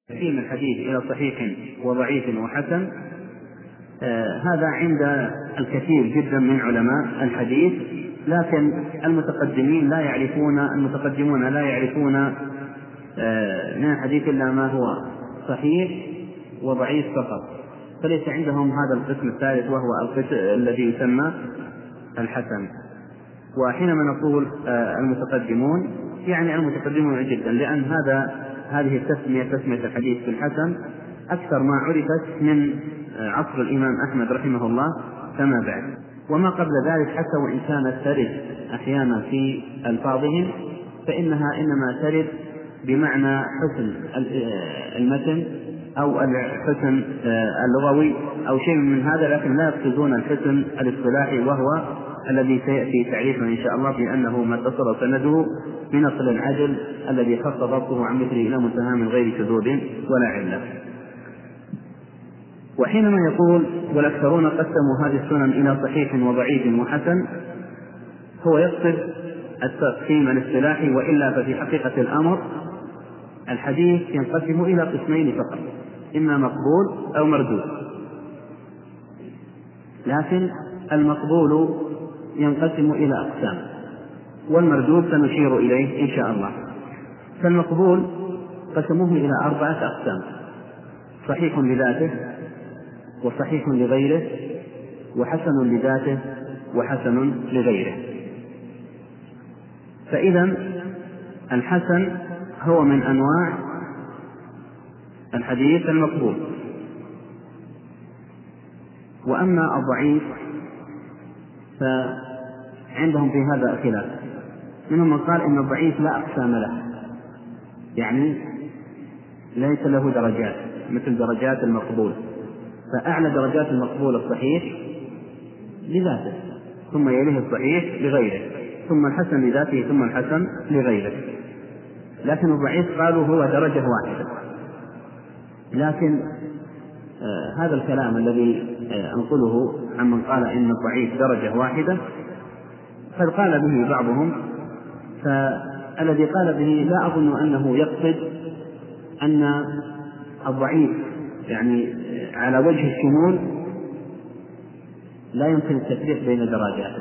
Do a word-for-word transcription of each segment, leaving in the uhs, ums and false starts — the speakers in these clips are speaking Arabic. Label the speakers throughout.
Speaker 1: تقسيم الحديث إلى صحيح وضعيف وحسن، آه هذا عند الكثير جدا من علماء الحديث، لكن المتقدمين لا يعرفون المتقدمون لا يعرفون آه من الحديث إلا ما هو صحيح وضعيف فقط، فليس عندهم هذا القسم الثالث وهو القسم الذي يسمى الحسن. وحينما نقول آه المتقدمون يعني المتقدمون جدا، لأن هذا هذه التسمية تسمية الحديث بالحسن أكثر ما عرفت من عصر الإمام أحمد رحمه الله فما بعد. وما قبل ذلك حتى وإن كانت ترد أحيانا في ألفاظهم فإنها إنما ترد بمعنى حسن المتن أو الحسن اللغوي أو شيء من هذا، لكن لا يقصدون الحسن الاصطلاحي وهو الذي سيأتي تعريفه إن شاء الله بأنه ما اتصل سنده بنقل العدل الذي خص ضبطه عن مثله إلى منتهى من غير شذوذ ولا علة. وحينما يقول والأكثرون قسموا هذه السنن إلى صحيح وضعيف وحسن، هو يقصد التقسيم الاصطلاحي، وإلا ففي حقيقة الأمر الحديث ينقسم إلى قسمين فقط، إما مقبول أو مردود، لكن المقبول ينقسم إلى أقسام والمردود سنشير إليه إن شاء الله. فالمقبول قسموه إلى أربعة أقسام: صحيح لذاته، وصحيح لغيره، وحسن لذاته، وحسن لغيره. فإذا الحسن هو من أنواع الحديث المقبول. وأما الضعيف فعندهم في هذا خلاف، منهم من قال إن الضعيف لا أقسام له، يعني ليس له درجات مثل درجات المقبول، فأعلى درجات المقبول الصحيح لذاته، ثم يليه الصحيح لغيره، ثم الحسن لذاته، ثم الحسن لغيره. لكن الضعيف قالوا هو درجة واحدة. لكن آه هذا الكلام الذي آه أنقله عمن قال إن الضعيف درجة واحدة قد قال به بعضهم، فالذي قال به لا أظن أنه يقصد أن الضعيف يعني على وجه الشمول لا يمكن التفريق بين درجاته،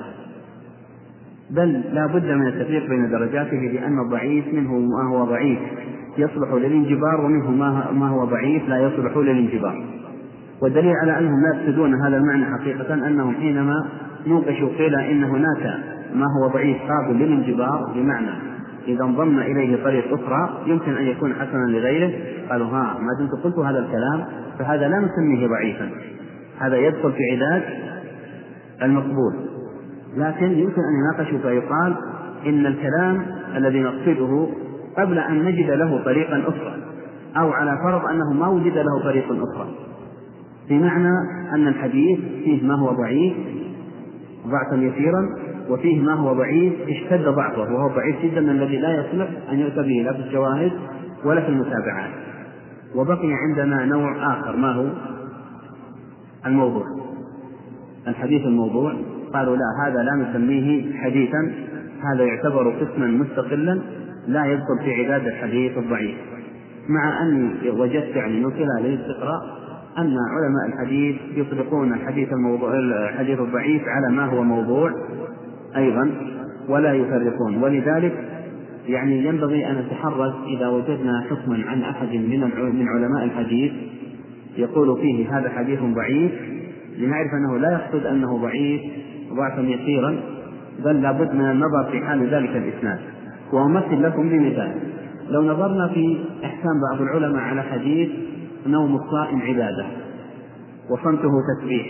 Speaker 1: بل لا بد من التفريق بين درجاته، لأن الضعيف منه ما هو ضعيف يصلح للانجبار، ومنه ما هو ضعيف لا يصلح للانجبار. والدليل على أنهم لا يقصدون هذا المعنى حقيقة أنهم حينما نوقشوا قيل إن هناك ما هو ضعيف قابل للانجبار، بمعنى إذا انضم إليه طريق أخرى يمكن أن يكون حسنا لغيره، قالوا ها ما دمت قلت هذا الكلام فهذا لا نسميه ضعيفا، هذا يدخل في عداد المقبول. لكن يمكن أن يناقشوا فيقال إن الكلام الذي نقصده قبل أن نجد له طريقا أخرى، أو على فرض أنه ما وجد له طريق أخرى، بمعنى أن الحديث فيه ما هو ضعيف ضعفا يسيرا، وفيه ما هو ضعيف اشتد ضعفه وهو ضعيف جدا الذي لا يصلح أن يؤتى به لا في الشواهد ولا في المتابعات. وبقي عندنا نوع آخر ما هو الموضوع، الحديث الموضوع. قالوا لا، هذا لا نسميه حديثا، هذا يعتبر قسما مستقلا لا يدخل في عداد الحديث الضعيف. مع أني وجدت يعني من خلال الاستقراء أن علماء الحديث يطلقون الحديث الموضوع الحديث الضعيف على ما هو موضوع أيضا ولا يفرقون. ولذلك يعني ينبغي أن نتحرز إذا وجدنا حكما عن أحد من علماء الحديث يقول فيه هذا حديث ضعيف، لنعرف أنه لا يقصد أنه ضعيف ضعفا يسيرا، بل لابد من النظر في حال ذلك الإسناد. وأمثل لكم بمثال: لو نظرنا في إحكام بعض العلماء على حديث نوم الصائم عبادة وصمته تسبيح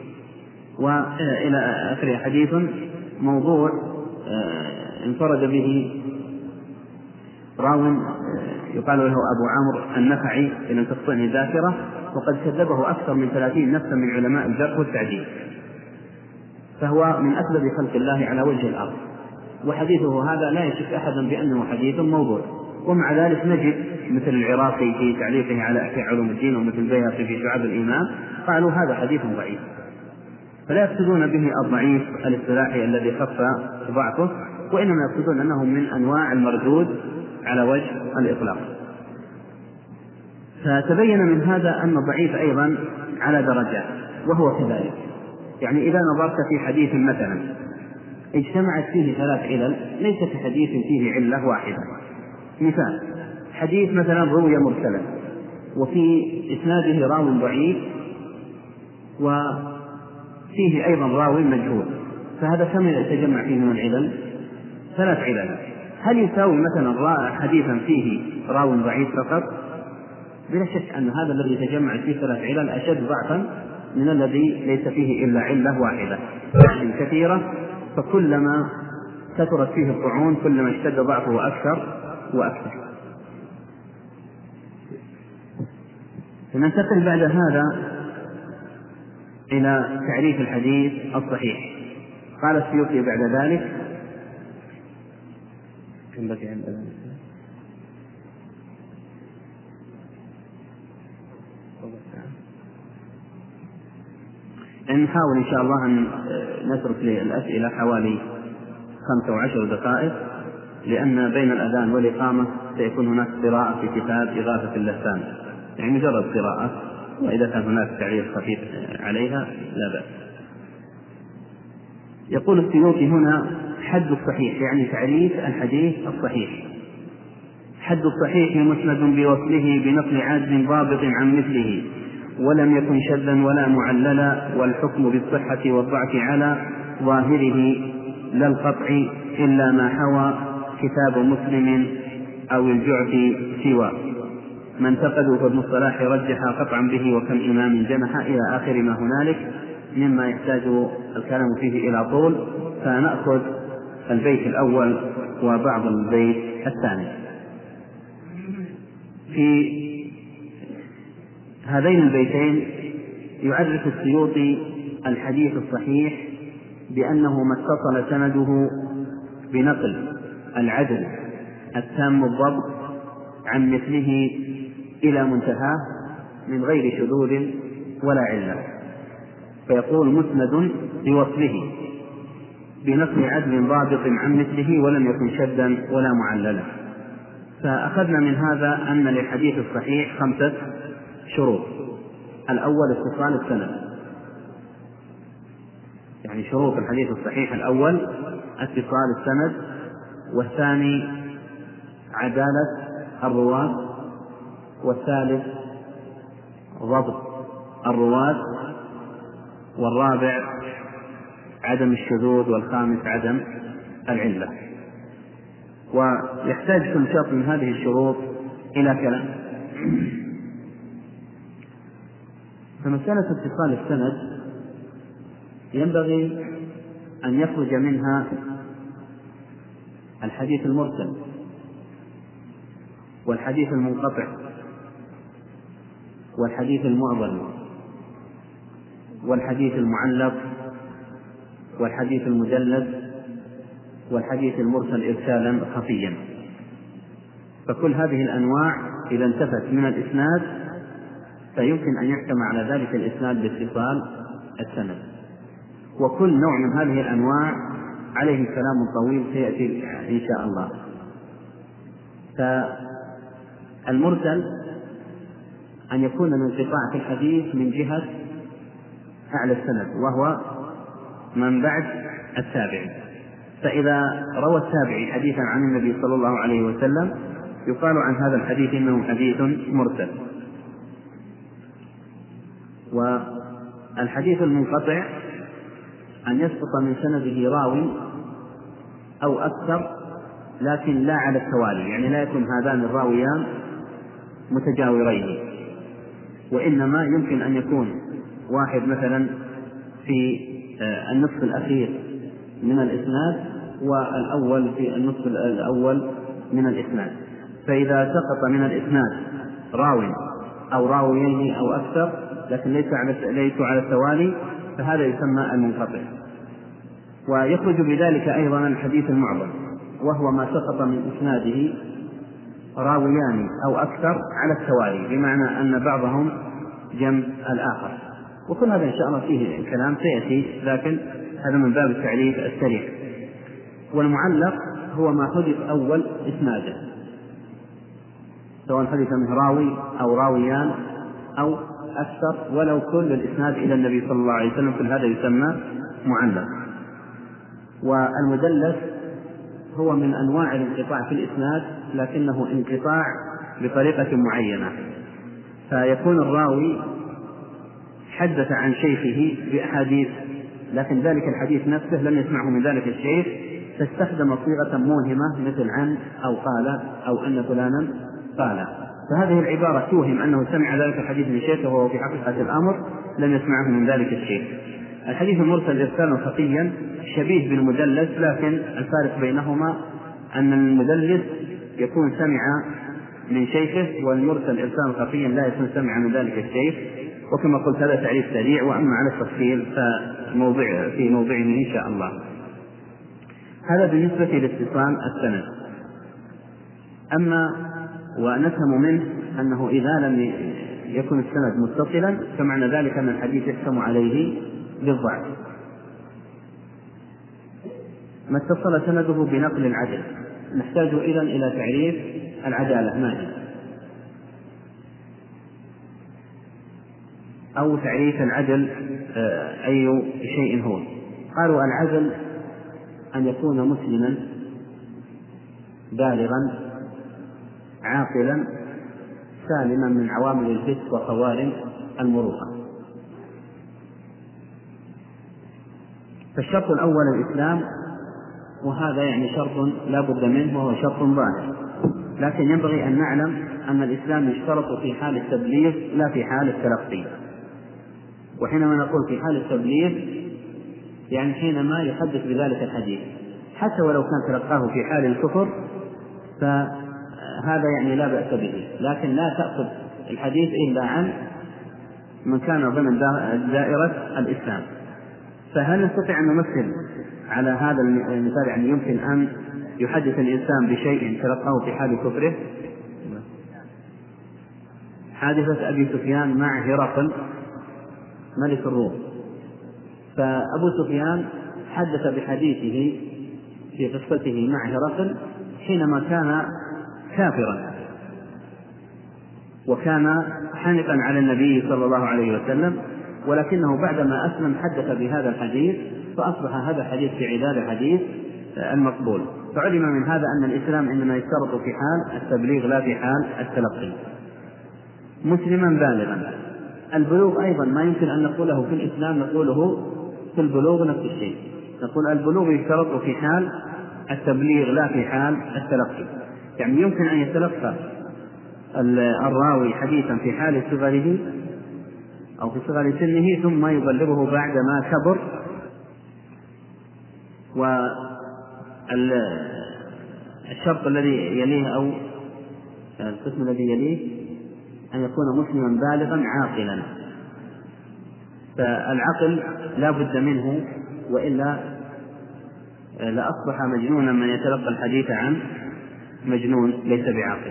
Speaker 1: وإلى آخر، حديث موضوع انفرد به راو يقال له أبو عمرو النخعي إن لم تخطئني الذاكرة، وقد كذبه أكثر من ثلاثين نفسا من علماء الجرح والتعديل، فهو من أكذب خلق الله على وجه الأرض، وحديثه هذا لا يشك أحدا بأنه حديث موضوع. ومع ذلك نجد مثل العراقي في تعليقه على إحياء علوم الدين، ومثل البيهقي في شعب الإيمان قالوا هذا حديث ضعيف، فلا يقصدون به الضعيف الاصطلاحي الذي خف ضعفه، وإنما يقصدون أنه من أنواع المردود على وجه الإطلاق. فتبين من هذا أن الضعيف أيضا على درجات، وهو كذلك. يعني إذا نظرت في حديث مثلا اجتمعت فيه ثلاث علل ليس كحديث فيه علة واحدة. مثال: حديث مثلا روي مرسلا وفي إسناده راو ضعيف وفيه أيضا راوي مجهول، فهذا كم يتجمع فيه من العلل؟ ثلاث علل. هل يساوي مثلا حديثا فيه راو ضعيف فقط؟ بلا شك أن هذا الذي يتجمع فيه ثلاث علل أشد ضعفا من الذي ليس فيه إلا علة واحدة كثيرة، فكلما كثرت فيه الطعون كلما اشتد ضعفه أكثر وأكثر. ننتقل بعد هذا إلى تعريف الحديث الصحيح. قال السيوطي بعد ذلك: نحاول إن شاء الله أن نترك للأسئلة حوالي خمسة وعشر دقائق، لأن بين الأذان والإقامة سيكون هناك قراءة في كتاب إغاثة اللسان، يعني مجرد قراءة، وإذا كان هناك تعليق خفيف عليها لا بأس. يقول السيوطي هنا: حد الصحيح، يعني تعريف الحديث الصحيح. حد الصحيح مسند بوصله بنقل عاجز ضابط عن مثله ولم يكن شذا ولا معللا، والحكم بالصحة والضعف على ظاهره لا القطع إلا ما حوى كتاب مسلم أو الجعف سوى ما انتقدوا فابن الصلاح رجح قطعا به وكم إمام جنح إلى آخر ما هنالك مما يحتاج الكلام فيه إلى طول، فنأخذ البيت الأول وبعض البيت الثاني. في هذين البيتين يعرف السيوطي الحديث الصحيح بأنه ما اتصل سنده بنقل العدل التام الضبط عن مثله إلى منتهاه من غير شذوذ ولا علة، فيقول مسند بوصله بنقل عدل ضابط عن مثله ولم يكن شذا ولا معللا. فأخذنا من هذا أن للحديث الصحيح خمسة شروط. الأول اتصال السند، يعني شروط الحديث الصحيح الأول اتصال السند، والثاني عدالة الرواة، والثالث ضبط الرواة، والرابع عدم الشذوذ، والخامس عدم العلة. ويحتاج كل شرط من هذه الشروط إلى كلام. فمسألة اتصال السند ينبغي أن يخرج منها الحديث المرسل والحديث المنقطع والحديث المعضل والحديث المعلق والحديث المجلد والحديث المرسل إرسالا خفيا. فكل هذه الأنواع إذا انتفت من الإسناد فيمكن أن يحكم على ذلك الإسناد باتصال السند. وكل نوع من هذه الأنواع عليه كلام طويل سيأتي إن شاء الله. فالمرسل أن يكون الانقطاع في الحديث من جهة أعلى السند وهو من بعد التابعي، فإذا روى التابعي حديثا عن النبي صلى الله عليه وسلم يقال عن هذا الحديث إنه حديث مرسل. والحديث المنقطع أن يسقط من سنده راوي أو أكثر لكن لا على التوالي، يعني لا يكون هذان الراويان متجاورين، وإنما يمكن أن يكون واحد مثلا في النصف الأخير من الإسناد والأول في النصف الأول من الإسناد. فإذا سقط من الإسناد راوي أو راويين أو أكثر لكن ليس على ليسوا على التوالي فهذا يسمى المنقطع. ويخرج بذلك أيضا الحديث المعضل، وهو ما سقط من إسناده راويان أو أكثر على التوالي، بمعنى أن بعضهم جنب الآخر. وكل هذا إن شاء الله فيه كلام سيأتي، لكن هذا من باب التعريف السريع. والمعلق هو ما حدث أول إسناده، سواء حدث منه راوي أو راويان أو أكثر، ولو كل الإسناد إلى النبي صلى الله عليه وسلم، كل هذا يسمى معلق. والمدلس هو من أنواع الانقطاع في الإسناد، لكنه انقطاع بطريقة معينة، فيكون الراوي حدث عن شيخه بأحاديث، لكن ذلك الحديث نفسه لم يسمعه من ذلك الشيخ، فاستخدم صيغة موهمة مثل عن أو قال أو أن فلانا قال، فهذه العبارة توهم أنه سمع ذلك الحديث من شيخه وهو في حقيقة الأمر لم يسمعه من ذلك الشيخ. الحديث المرسل إرسالا خفيا شبيه بالمدلس، لكن الفارق بينهما أن المدلس يكون سمع من شيخه، والمرسل إرسالا خفيا لا يكون سمع من ذلك الشيخ. وكما قلت هذا تعريف سريع، وأما على التفصيل فموضع في موضعه إن شاء الله. هذا بالنسبة لاتصال السند. أما ونفهم منه أنه إذا لم يكن السند متصلا فمعنى ذلك أن الحديث يحكم عليه بالضعف. ما اتصل سنده بنقل العدل، نحتاج إذن إلى تعريف العدالة ما هي، أو تعريف العدل أي شيء هو. قالوا العدل أن يكون مسلما بالغا عاقلا سالما من عوامل الفسق وخوارم المروءة. فالشرط الأول الإسلام، وهذا يعني شرط لا بد منه وهو شرط ظاهر، لكن ينبغي أن نعلم أن الإسلام يشترط في حال التبليغ لا في حال التلقي. وحينما نقول في حال التبليغ يعني حينما يحدث بذلك الحديث، حتى ولو كان تلقاه في حال الكفر فهذا يعني لا بأس به، لكن لا تأخذ الحديث إلا عن من كان ضمن دائرة الإسلام. فهل نستطيع أن نمثل على هذا المثال؟ يعني يمكن أن يحدث الإنسان بشيء تلقاه في حال كفره. حادثة أبي سفيان مع هرقل ملك الروم، فأبو سفيان حدث بحديثه في قصته مع هرقل حينما كان كافرا وكان حانقا على النبي صلى الله عليه وسلم، ولكنه بعدما أسلم حدث بهذا الحديث، فأصبح هذا الحديث في عداد الحديث المقبول. فعلم من هذا أن الإسلام إنما يشترط في حال التبليغ لا في حال التلقي. مسلما بالغا، البلوغ أيضا ما يمكن أن نقوله في الإسلام نقوله في البلوغ نفس الشيء، نقول البلوغ يشترط في حال التبليغ لا في حال التلقي. يعني يمكن أن يتلقى الراوي حديثا في حال صغره أو في صغر سنه ثم يبلغه بعدما كبر. والشرط الذي يليه أو القسم الذي يليه أن يكون مسلما بالغا عاقلا، فالعقل لا بد منه، وإلا لأصبح مجنونا من يتلقى الحديث عن مجنون ليس بعاقل.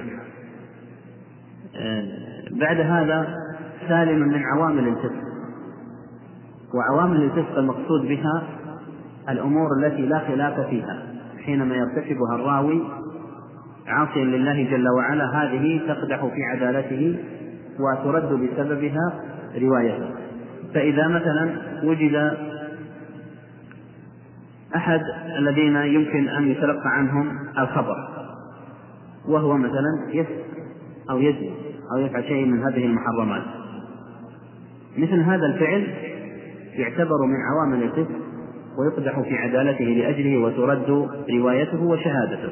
Speaker 1: بعد هذا سالما من عوامل الفسق، وعوامل الفسق المقصود بها الأمور التي لا خلاف فيها حينما يرتكبها الراوي عاصيا لله جل وعلا، هذه تقدح في عدالته وترد بسببها روايته. فإذا مثلا وجد أحد الذين يمكن أن يتلقى عنهم الخبر وهو مثلا يسرق أو يزني أو يفعل شيء من هذه المحرمات، مثل هذا الفعل يعتبر من عوامل الفسق ويقدح في عدالته لأجله وترد روايته وشهادته.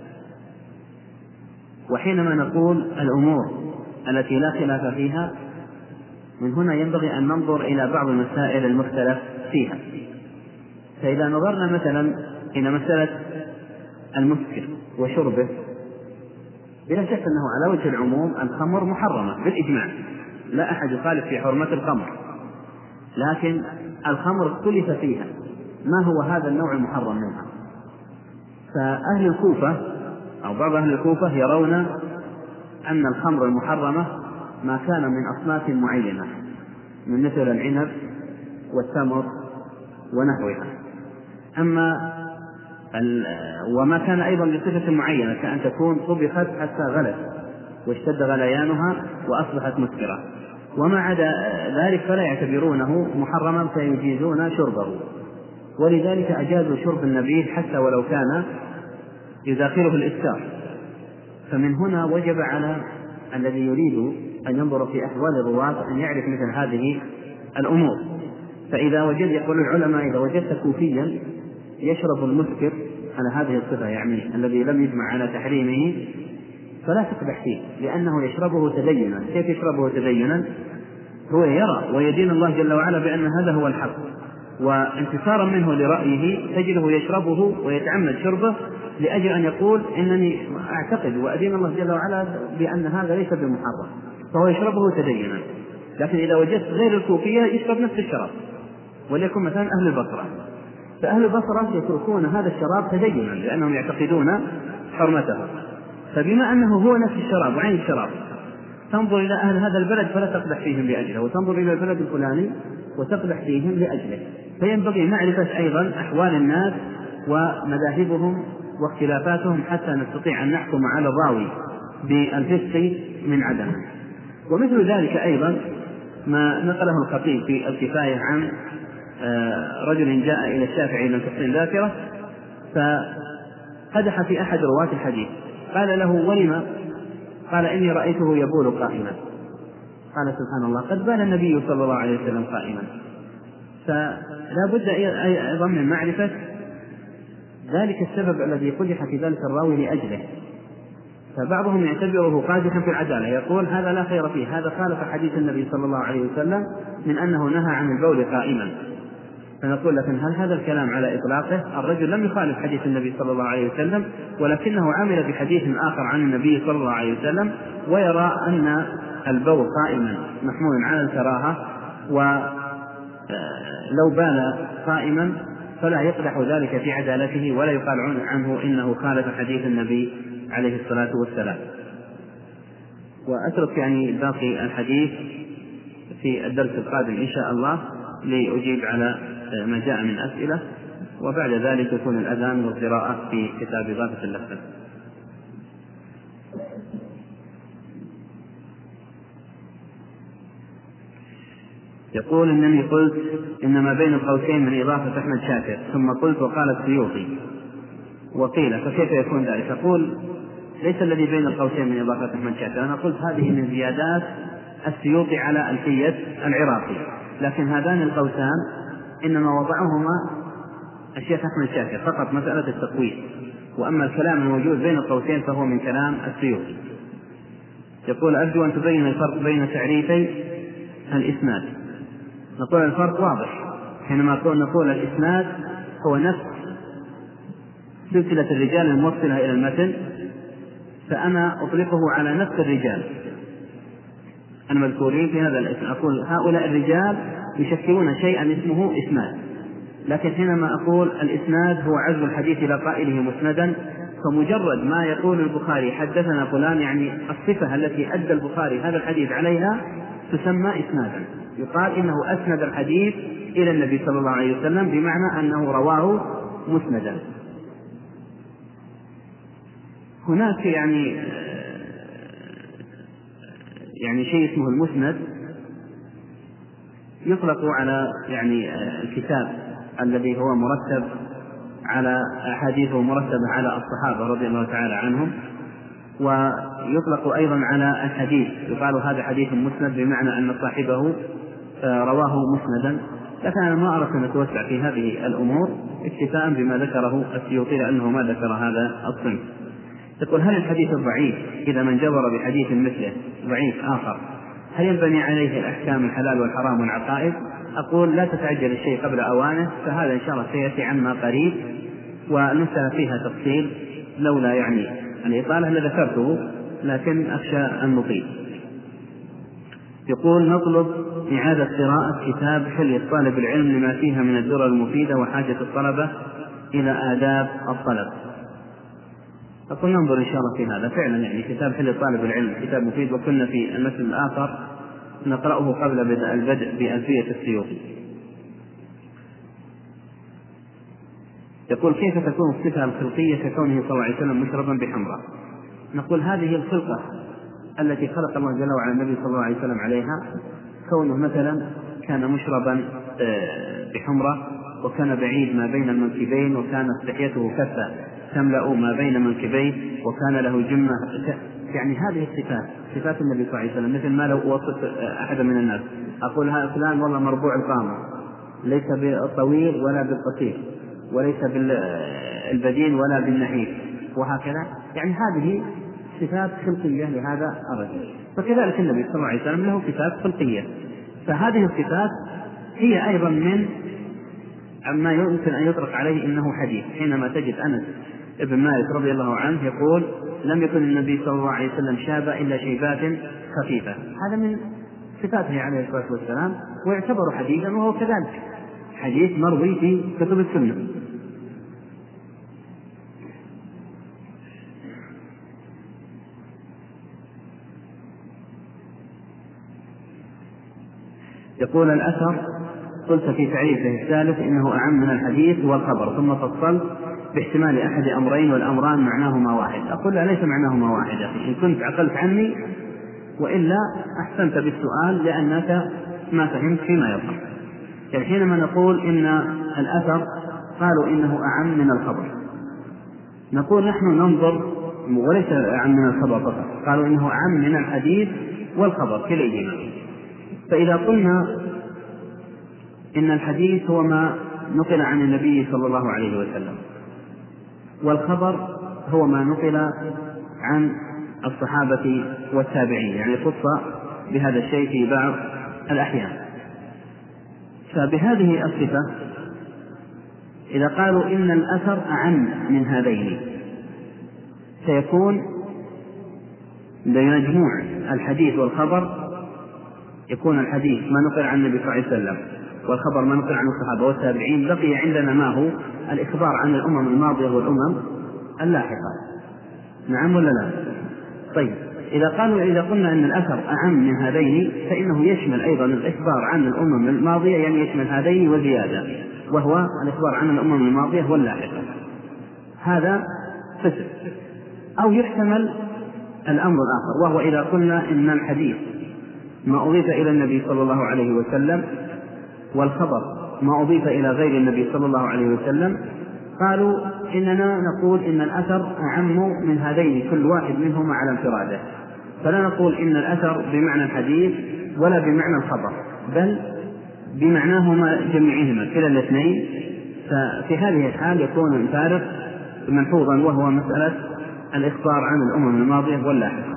Speaker 1: وحينما نقول الأمور التي لا خلاف فيها، من هنا ينبغي أن ننظر إلى بعض المسائل المختلف فيها. فإذا نظرنا مثلا إلى مسألة المسكر وشربه، بلا شك أنه على وجه العموم الخمر محرمة بالإجماع، لا أحد يخالف في حرمة الخمر، لكن الخمر اختلف فيها ما هو هذا النوع المحرم منها. فأهل الكوفة أو بعض أهل الكوفة يرون أن الخمر المحرمة ما كان من أصناف معينة، من مثل العنب والتمر ونحوها، أما وما كان أيضا بصفة معينة كأن تكون طبخت حتى غلت واشتد غليانها وأصبحت مسكرة، وما عدا ذلك فلا يعتبرونه محرما فيجيزون شربه، ولذلك أجازوا شرب النبيذ حتى ولو كان يداخله الإسكار. فمن هنا وجب على الذي يريد أن ينظر في أحوال الرواة أن يعرف مثل هذه الأمور. فإذا وجد، يقول العلماء، إذا وجدت كوفيا يشرب المسكر على هذه الصفة، يعني الذي لم يجمع على تحريمه، فلا تقدح فيه، لأنه يشربه تدينا. كيف يشربه تدينا؟ هو يرى ويدين الله جل وعلا بأن هذا هو الحق، وانتصارا منه لرأيه تجده يشربه ويتعمد شربه لأجل أن يقول إنني أعتقد وأدين الله جل وعلا بأن هذا ليس بمحرم، فهو يشربه تدينا. لكن إذا وجدت غير الكوفية يشرب نفس الشراب، وليكن مثلا أهل البصرة، فأهل البصرة يتركون هذا الشراب تدينا لأنهم يعتقدون حرمته. فبما أنه هو نفس الشراب وعين الشراب، تنظر إلى أهل هذا البلد فلا تقدح فيهم لأجله، وتنظر إلى البلد الفلاني وتقدح فيهم لأجله. فينبغي معرفة أيضا أحوال الناس ومذاهبهم واختلافاتهم حتى نستطيع أن نحكم على الراوي بالفسق من عدمه. ومثل ذلك أيضا ما نقله الخطيب في الكفاية عن رجل جاء إلى الشافعي من تحسين ذاكرة فقدح في أحد رواة الحديث، قال له: ولما؟ قال: إني رأيته يبول قائما. قال: سبحان الله، قد بال النبي صلى الله عليه وسلم قائما. فلا بد أيضا من معرفة ذلك السبب الذي قدح في ذلك الراوي لأجله. فبعضهم يعتبره قادحا في العدالة، يقول: هذا لا خير فيه، هذا خالف حديث النبي صلى الله عليه وسلم من أنه نهى عن البول قائما. فنقول: لكن هل هذا الكلام على إطلاقه؟ الرجل لم يخالف حديث النبي صلى الله عليه وسلم، ولكنه عمل بحديث آخر عن النبي صلى الله عليه وسلم، ويرى أن البول قائما محمول على الكراهة، ولو بال قائما فلا يقدح ذلك في عدالته ولا يقال عنه إنه خالف حديث النبي عليه الصلاة والسلام. وأترك يعني باقي الحديث في الدرس القادم إن شاء الله لأجيب على ما جاء من أسئلة، وبعد ذلك يكون الأذان والقراءة في كتاب إضافة اللفظ. يقول: إنني قلت إنما بين القوسين من إضافة أحمد شاكر، ثم قلت وقال السيوطي وقيل، فكيف يكون ذلك؟ أقول: ليس الذي بين القوسين من إضافة أحمد شاكر، أنا قلت هذه من زيادات السيوطي على ألفية العراقي، لكن هذان القوسان إنما وضعهما الشيخ أحمد شاكر فقط مسألة التقويم، وأما الكلام الموجود بين القوسين فهو من كلام السيوطي. يقول: أرجو أن تبين الفرق بين تعريفي الإسناد. نقول الفرق واضح، حينما نقول الإسناد هو نفس سلسلة الرجال الموصلة إلى المتن، فأنا أطلقه على نفس الرجال المذكورين في هذا الاسم، أقول هؤلاء الرجال يشكلون شيئا اسمه إسناد. لكن حينما أقول الإسناد هو عزو الحديث إلى قائله مسندا، فمجرد ما يقول البخاري حدثنا فلان، يعني الصفة التي أدى البخاري هذا الحديث عليها تسمى إسنادا، يقال إنه أسند الحديث إلى النبي صلى الله عليه وسلم، بمعنى أنه رواه مسندا. هناك يعني يعني شيء اسمه المسند، يطلق على يعني الكتاب الذي هو مرتب على أحاديثه مرتبة على الصحابة رضي الله تعالى عنهم، ويطلق أيضا على الحديث، يقال هذا حديث مسند بمعنى أن صاحبه رواه مسندا. لكن أنا ما أردت أن أتوسع في هذه الأمور اكتفاء بما ذكره السيوطي لأنه ما ذكر هذا الصنف. تقول: هل الحديث الضعيف إذا من جبر بحديث مثله ضعيف آخر هل ينبني عليه الأحكام الحلال والحرام والعقائد؟ أقول: لا تتعجل الشيء قبل أوانه، فهذا إن شاء الله سيأتي عما قريب، والمسألة فيها تفصيل لولا يعني الإطالة لذكرته، لكن أخشى أن نطيل. يقول: نطلب إعادة قراءة كتاب حلية طالب العلم لما فيها من الدرر المفيدة وحاجة الطلبة إلى آداب الطلب. أقول: ننظر إن شاء الله في هذا. فعلا يعني كتاب حلية طالب العلم كتاب مفيد، وكنا في المثل الآخر نقرأه قبل بدء البدء بألفية السيوطي. يقول: كيف تكون الصفة الخلقية ككونه صلى الله عليه وسلم مشربا بحمراء؟ نقول: هذه الخلقة التي خلق الله جل وعلا النبي صلى الله عليه وسلم عليها، كونه مثلا كان مشربا بحمرة، وكان بعيد ما بين المنكبين، وكانت لحيته كثة تملأ ما بين منكبيه، وكان له جمة. يعني هذه الصفات صفات النبي صلى الله عليه وسلم، مثل ما لو أوصف أحد من الناس أقول هذا فلان والله مربوع القامة، ليس بالطويل ولا بالقصير، وليس بالبدين ولا بالنحيف، وهكذا. يعني هذه صفات خلقية لهذا الرجل. فكذلك النبي صلى الله عليه وسلم له صفات خلقية، فهذه الصفات هي أيضا من عما يمكن أن يطلق عليه إنه حديث. حينما تجد أنس ابن مالك رضي الله عنه يقول لم يكن النبي صلى الله عليه وسلم شابا إلا شيبات خفيفة، هذا من صفاته عليه الصلاة والسلام، ويعتبر حديثا، وهو كذلك حديث مروي في كتب السنة. يقول الأثر قلت في تعريفه الثالث إنه أعم من الحديث والخبر، ثم فصلت باحتمال أحد أمرين والأمران معناهما واحد. أقول لا، ليس معناهما واحد يا أخي، إن كنت عقلت عني، وإلا أحسنت بالسؤال لأنك ما فهمت فيما يظهر. يعني حينما نقول إن الأثر قالوا إنه أعم من الخبر، نقول نحن ننظر، وليس أعم من الخبر فقط، قالوا إنه أعم من الحديث والخبر كليهما. فإذا قلنا إن الحديث هو ما نقل عن النبي صلى الله عليه وسلم، والخبر هو ما نقل عن الصحابة والتابعين، يعني خص بهذا الشيء في بعض الأحيان. فبهذه الصفة إذا قالوا إن الأثر أعم من هذين، سيكون بمجموع الحديث والخبر، يكون الحديث ما نقل عن النبي صلى الله عليه وسلم، والخبر ما نقل عن الصحابة والتابعين. بقي عندنا ما هو الإخبار عن الأمم الماضية والأمم اللاحقة. نعم ولا لا؟ طيب، إذا قالوا إذا قلنا أن الأثر أعم من هذين، فإنه يشمل أيضا الإخبار عن الأمم الماضية، يعني يشمل هذين وزيادة، وهو الإخبار عن الأمم الماضية واللاحقة. هذا فسر. أو يحتمل الأمر الآخر، وهو إذا قلنا إن الحديث ما أضيف إلى النبي صلى الله عليه وسلم، والخبر ما أضيف إلى غير النبي صلى الله عليه وسلم، قالوا إننا نقول إن الأثر أعم من هذين كل واحد منهما على انفراده، فلا نقول إن الأثر بمعنى الحديث ولا بمعنى الخبر، بل بمعناهما جميعهما كلا الاثنين. ففي هذه الحال يكون الفارق ملحوظا، وهو مسألة الإخبار عن الأمم الماضية واللاحقة.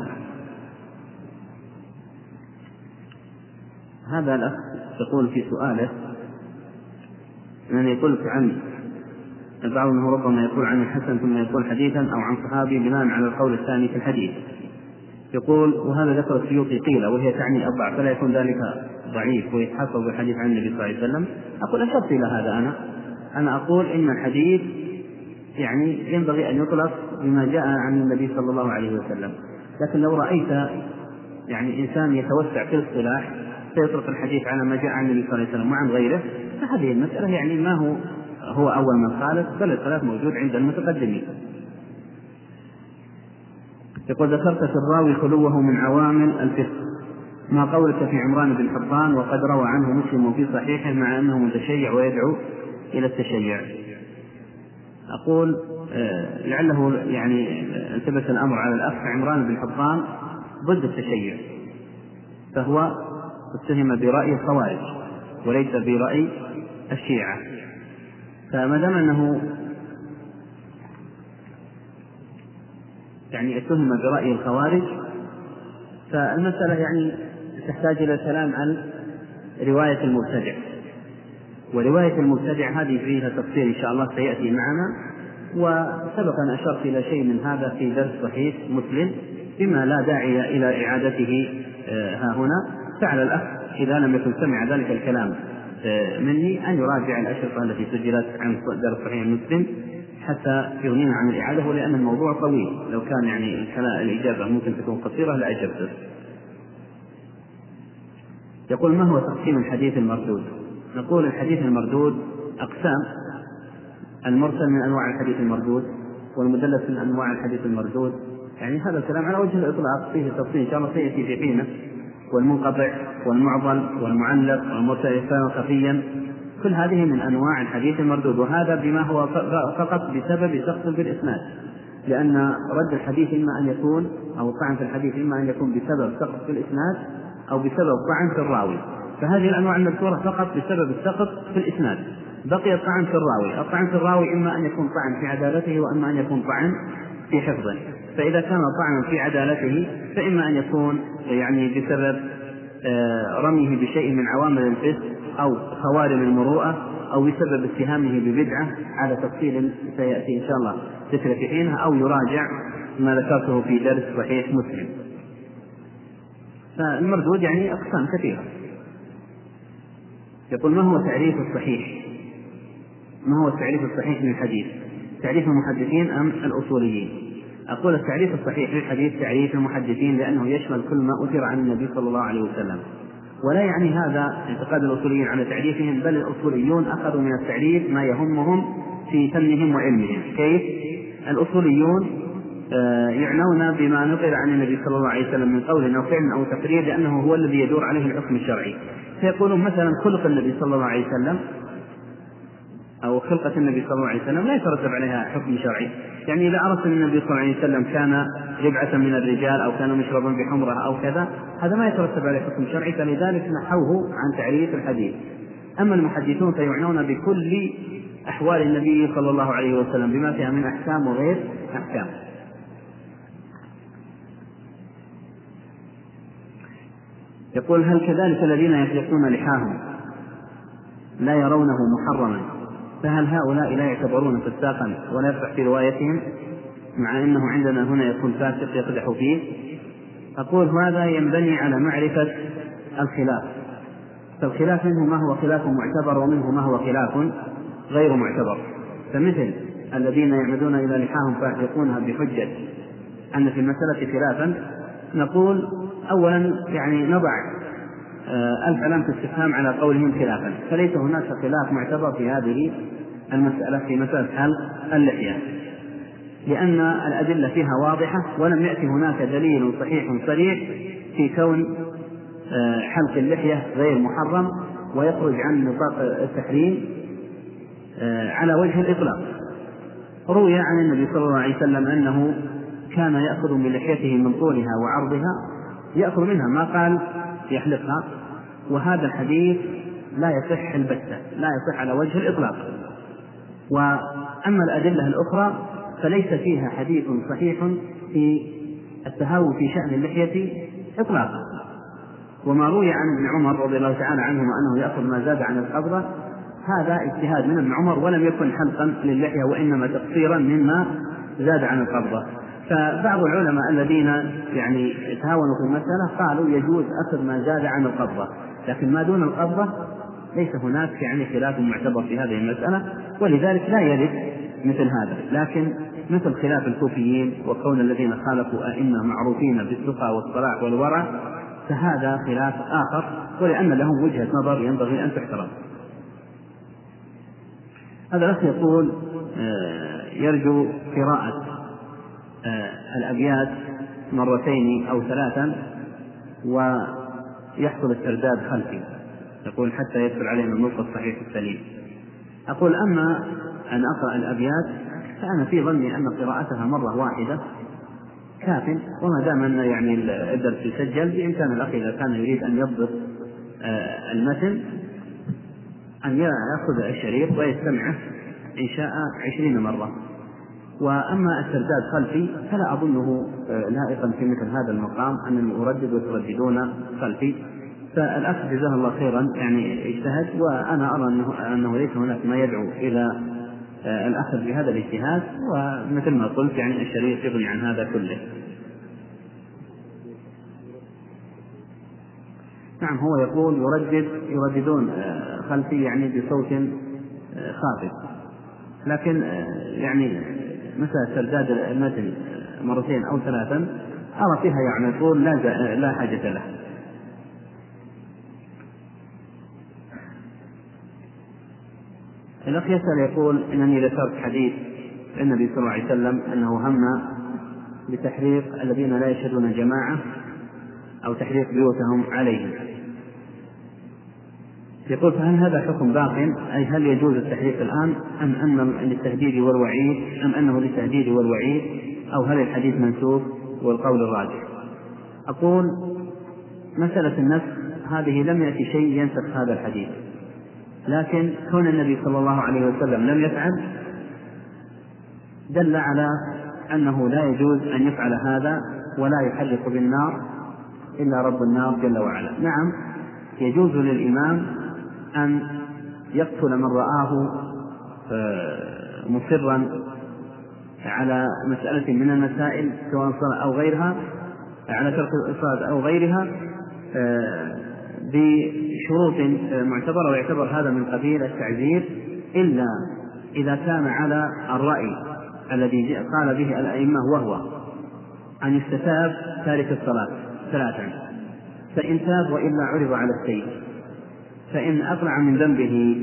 Speaker 1: هذا الأخ يقول في سؤاله أنني قلت عن البعض أنه ربما يقول عن الحسن ثم يقول حديثا، أو عن صحابي بناء على القول الثاني في الحديث. يقول وهذا ذكر السيوطي قيل وهي تعني الضعف، فلا يكون ذلك ضعيف ويتحفظ بالحديث عن النبي صلى الله عليه وسلم. أقول أشرت إلى هذا، أنا أنا أقول إن الحديث يعني ينبغي أن يطلق بما جاء عن النبي صلى الله عليه وسلم، لكن لو رأيت يعني إنسان يتوسع في الاصطلاح سيطلق الحديث على ما جاء عن النبي صلى الله عليه وسلم وعن غيره، فهذه المسألة يعني ما هو هو أول من خالف، بل الخلاف موجود عند المتقدمين. يقول ذكرت في الراوي خلوه من عوامل الفقه، ما قولك في عمران بن حبان وقد روى عنه مسلم في صحيحه مع أنه متشيع ويدعو إلى التشيع؟ أقول آه لعله يعني التبس الأمر على الأخ. عمران بن حبان ضد التشيع، فهو اتهم برأي الخوارج وليس برأي الشيعة، فما دام أنه يعني اتهم برأي الخوارج، فالمسألة يعني تحتاج إلى الكلام عن رواية المبتدع، ورواية المبتدع هذه فيها تفصيل إن شاء الله سيأتي معنا، وسبق أن أشرت إلى شيء من هذا في درس صحيح مسلم بما لا داعي إلى إعادته ها هنا. فعلى الأخ إذا لم يكن سمع ذلك الكلام مني أن يراجع الأشرطة التي سجلت عن درس صحيح مسلم حتى يغنينا عن الإعادة، لأن الموضوع طويل، لو كان يعني الإجابة ممكن تكون قصيرة لأجبته. يقول ما هو تقسيم الحديث المردود؟ نقول الحديث المردود أقسام: المرسل من أنواع الحديث المردود، والمدلس من أنواع الحديث المردود، يعني هذا الكلام على وجه الإطلاق فيه تفصيل إن شاء الله سيأتي في حينه، والمنقطع والمعضل والمعلق والمرسل خفيا، كل هذه من أنواع الحديث المردود، وهذا بما هو فقط بسبب سقط في الإسناد، لأن رد الحديث إما أن يكون أو الطعن في الحديث إما أن يكون بسبب سقط في الإسناد أو بسبب طعن في الراوي، فهذه الأنواع المذكورة فقط بسبب السقط في الإسناد. بقي الطعن في الراوي، الطعن في الراوي إما أن يكون طعن في عدالته وإما أن يكون طعن في حفظه، فإذا كان طعن في عدالته فإما أن يكون يعني بسبب رميه بشيء من عوامل الفسق أو خوارم المروءة، أو بسبب اتهامه ببدعة، على تفصيل سيأتي إن شاء الله ذكر في حينها، أو يراجع ما ذكرته في درس صحيح مسلم. فالمردود يعني أقسام كثيرة. يقول: ما هو تعريف الصحيح؟ ما هو التعريف الصحيح للحديث؟ تعريف المحدثين أم الأصوليين؟ أقول التعريف الصحيح للحديث تعريف المحدثين، لأنه يشمل كل ما أثر عن النبي صلى الله عليه وسلم، ولا يعني هذا اعتقاد الأصوليين على تعريفهم، بل الأصوليون أخذوا من التعريف ما يهمهم في فنهم وعلمهم. كيف؟ الأصوليون يعنون بما نقل عن النبي صلى الله عليه وسلم من قول أو فعل أو تقرير، لأنه هو الذي يدور عليه الحكم الشرعي. فيقولون مثلا خلق النبي صلى الله عليه وسلم أو خلقة النبي صلى الله عليه وسلم لا يترتب عليها حكم شرعي، يعني إذا عرفت أن النبي صلى الله عليه وسلم كان ربعة من الرجال أو كان مشربا بحمرة أو كذا، هذا ما يترتب عليه حكم شرعي، فلذلك نحوه عن تعريف الحديث. أما المحدثون فيعنون بكل أحوال النبي صلى الله عليه وسلم بما فيها من أحكام وغير أحكام. يقول: هل كذلك الذين يحلقون لحاهم لا يرونه محرما، فهل هؤلاء لا يعتبرون فساقا ولا يصح في روايتهم، مع أنه عندنا هنا يكون فاسق يقدح فيه؟ أقول: هذا ينبني على معرفة الخلاف، فالخلاف منه ما هو خلاف معتبر ومنه ما هو خلاف غير معتبر. فمثل الذين يعمدون إلى لحاهم فيحلقونها بحجة أن في المسألة خلافا، نقول أولا يعني نضع ألف علامة استفهام على قولهم خلافا، فليس هناك خلاف معتبر في هذه المسألة، في مسألة حلق اللحية، لأن الأدلة فيها واضحة، ولم يأتي هناك دليل صحيح صريح في كون حلق اللحية غير محرم ويخرج عن نطاق التحريم على وجه الإطلاق. روي عن النبي صلى الله عليه وسلم أنه كان يأخذ من لحيته من طولها وعرضها، يأخذ منها ما قال يحلقها، وهذا الحديث لا يصح البتة، لا يصح على وجه الإطلاق. وأما الأدلة الأخرى فليس فيها حديث صحيح في التهاون في شأن اللحية إطلاقا. وما روي عن ابن عمر رضي الله تعالى عنهما أنه يأخذ ما زاد عن القبضة، هذا اجتهاد من ابن عمر ولم يكن حلقا للحية، وإنما تقصيرا مما زاد عن القبضة. فبعض العلماء الذين يعني يتهاونوا في المسألة قالوا يجوز أخذ ما زاد عن القبضة، لكن ما دون القبضة ليس هناك يعني خلاف معتبر في هذه المسألة، ولذلك لا يرد مثل هذا. لكن مثل خلاف الكوفيين وكون الذين خالفوا أئمة معروفين بالتقى والصلاح والورع، فهذا خلاف آخر، ولأن لهم وجهة نظر ينبغي أن تحترم. هذا الأخ يقول يرجو قراءة الأبيات مرتين أو ثلاثا ويحصل الترداد خلفي، يقول حتى يدخل علينا النطق الصحيح السليم. أقول: أما أن أقرأ الأبيات فأنا في ظني أن قراءتها مرة واحدة كاف، وما دام أن يعني الدرس يسجل بإمكان الأخ إذا كان يريد أن يضبط المتن أن يأخذ الشريط ويستمعه إن شاء عشرين مرة. وأما الترداد خلفي فلا أظنه لائقا في مثل هذا المقام أن أردد وترددون خلفي. فالأخ جزاه الله خيرا يعني اجتهد، وأنا أرى أنه, أنه ليس هناك ما يدعو إلى الأخذ بهذا الاجتهاد، ومثل ما قلت يعني الشريط يغني عن هذا كله. نعم، هو يقول يردد يرددون خلفي يعني بصوت خافت، لكن يعني مثل ترداد المتن مرتين أو ثلاثا أرى فيها يعني طول لا, لا حاجة له. الأخ يسأل يقول: إنني ذكرت حديث النبي صلى الله عليه وسلم أنه هم بتحريق الذين لا يشهدون جماعة أو تحريق بيوتهم عليهم. يقول فهل هذا حكم باق، أي هل يجوز التحريق الآن أم أن للتهديد والوعيد أم أنه للتهديد والوعيد أو هل الحديث منسوخ؟ والقول الراجح. أقول مسألة النسخ هذه لم يأتي شيء ينسخ هذا الحديث، لكن كون النبي صلى الله عليه وسلم لم يفعل دل على أنه لا يجوز أن يفعل هذا ولا يحرق بالنار إلا رب النار جل وعلا. نعم يجوز للإمام أن يقتل من رآه مصرا على مسألة من المسائل سواء صلاة أو غيرها على ترك الصلاة أو غيرها بشروط معتبرة، ويعتبر هذا من قبيل التعزير، إلا إذا كان على الرأي الذي قال به الأئمة، وهو أن يستتاب تارك الصلاة ثلاثا، فإن تاب وإلا عرض على السيف، فإن أقلع من ذنبه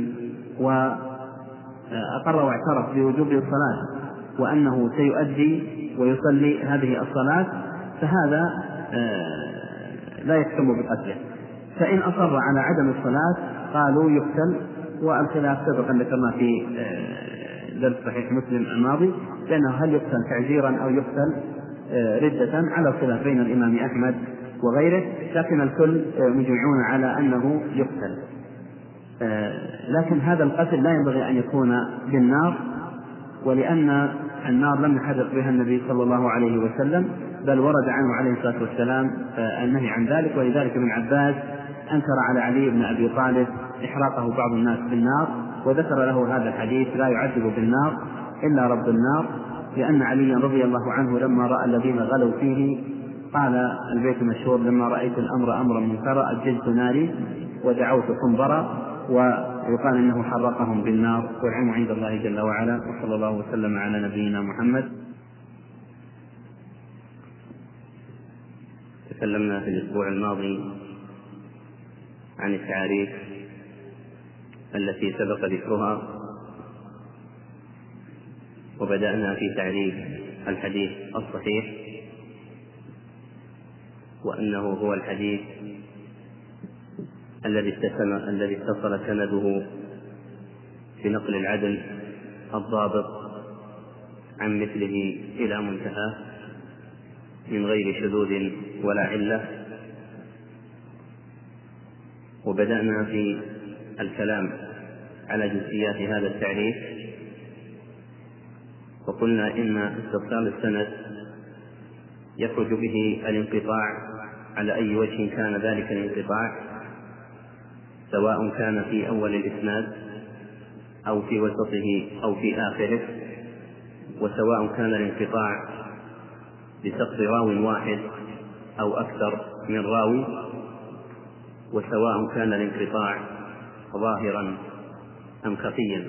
Speaker 1: وأقر واعترف بوجوب الصلاة وأنه سيؤدي ويصلي هذه الصلاة فهذا لا يحكم بقتله. فإن أصر على عدم الصلاة قالوا يقتل، والخلاف سبق أن ذكرنا في درس صحيح مسلم الماضي، لأنه هل يقتل تعزيرا أو يقتل ردة على خلاف بين الإمام أحمد وغيره، لكن الكل مجمعون على أنه يقتل. لكن هذا القتل لا ينبغي أن يكون بالنار، ولأن النار لم يحرق بها النبي صلى الله عليه وسلم، بل ورد عنه عليه الصلاة والسلام النهي عن ذلك. ولذلك ابن عباس أنكر على علي بن أبي طالب إحراقه بعض الناس بالنار، وذكر له هذا الحديث لا يعذب بالنار إلا رب النار، لأن علي رضي الله عنه لما رأى الذين غلوا فيه قال البيت المشهور: لما رأيت الأمر أمرا منكرا أجلت ناري ودعوت قنبرا، ويقال إنه حرقهم بالنار، والعلم عند الله جل وعلا. وصلى الله وسلم على نبينا محمد.
Speaker 2: تكلمنا في الأسبوع الماضي عن التعاريف التي سبق ذكرها، وبدأنا في تعريف الحديث الصحيح، وأنه هو الحديث الذي الذي اتصل سنده بنقل العدل الضابط عن مثله إلى منتهى من غير شذوذ ولا علة. وبدأنا في الكلام على جزئيات هذا التعريف، وقلنا إن استرسال السند يخرج به الانقطاع على أي وجه كان ذلك الانقطاع، سواء كان في أول الإسناد أو في وسطه أو في آخره، وسواء كان الانقطاع بسقط راو واحد أو أكثر من راوي، وسواء كان الانقطاع ظاهرا أم خفيا.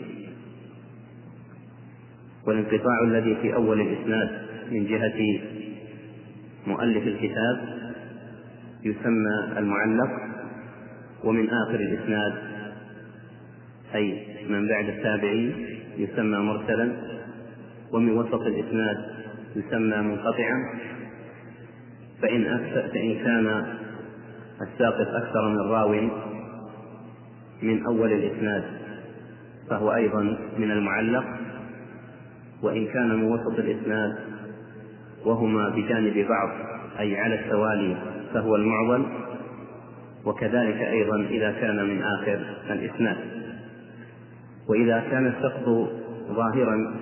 Speaker 2: والانقطاع الذي في أول الإسناد من جهة مؤلف الكتاب يسمى المعلق، ومن آخر الإسناد أي من بعد التابعين يسمى مرسلا، ومن وسط الإسناد يسمى منقطعا. فإن, فإن كان الساقط أكثر من راو من أول الإسناد فهو أيضا من المعلق، وإن كان من وسط الإسناد وهما بجانب بعض أي على التوالي فهو المعضل، وكذلك أيضا إذا كان من آخر الإسناد. وإذا كان السقط ظاهرا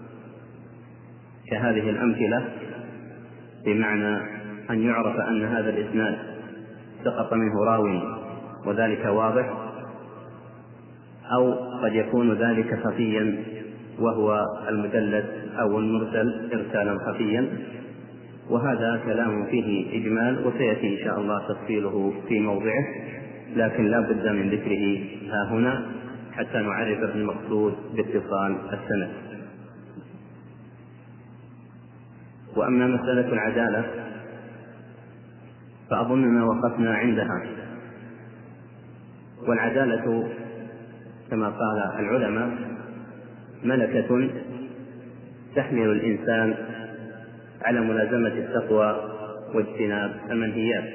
Speaker 2: كهذه الأمثلة، بمعنى أن يعرف أن هذا الإسناد سقط منه راوي وذلك واضح، أو قد يكون ذلك خفيا وهو المدلس أو المرسل إرسالا خفيا، وهذا كلام فيه إجمال وسيأتي إن شاء الله تفصيله في موضعه، لكن لا بد من ذكره ها هنا حتى نعرف المقصود باتصال السند. وأما مسألة العدالة فأظننا وقفنا عندها. والعدالة كما قال العلماء ملكة تحمل الإنسان على ملازمة التقوى واجتناب المنهيات.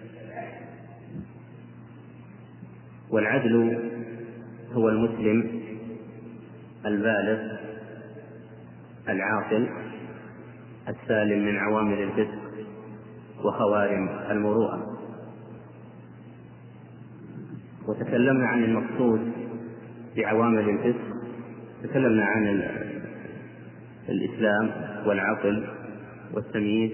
Speaker 2: والعدل هو المسلم البالغ العاقل السالم من عوامل الفسق وخوارم المروءة. وتكلمنا عن المقصود بعوامل الفسق، تكلمنا عن الإسلام والعقل والتمييز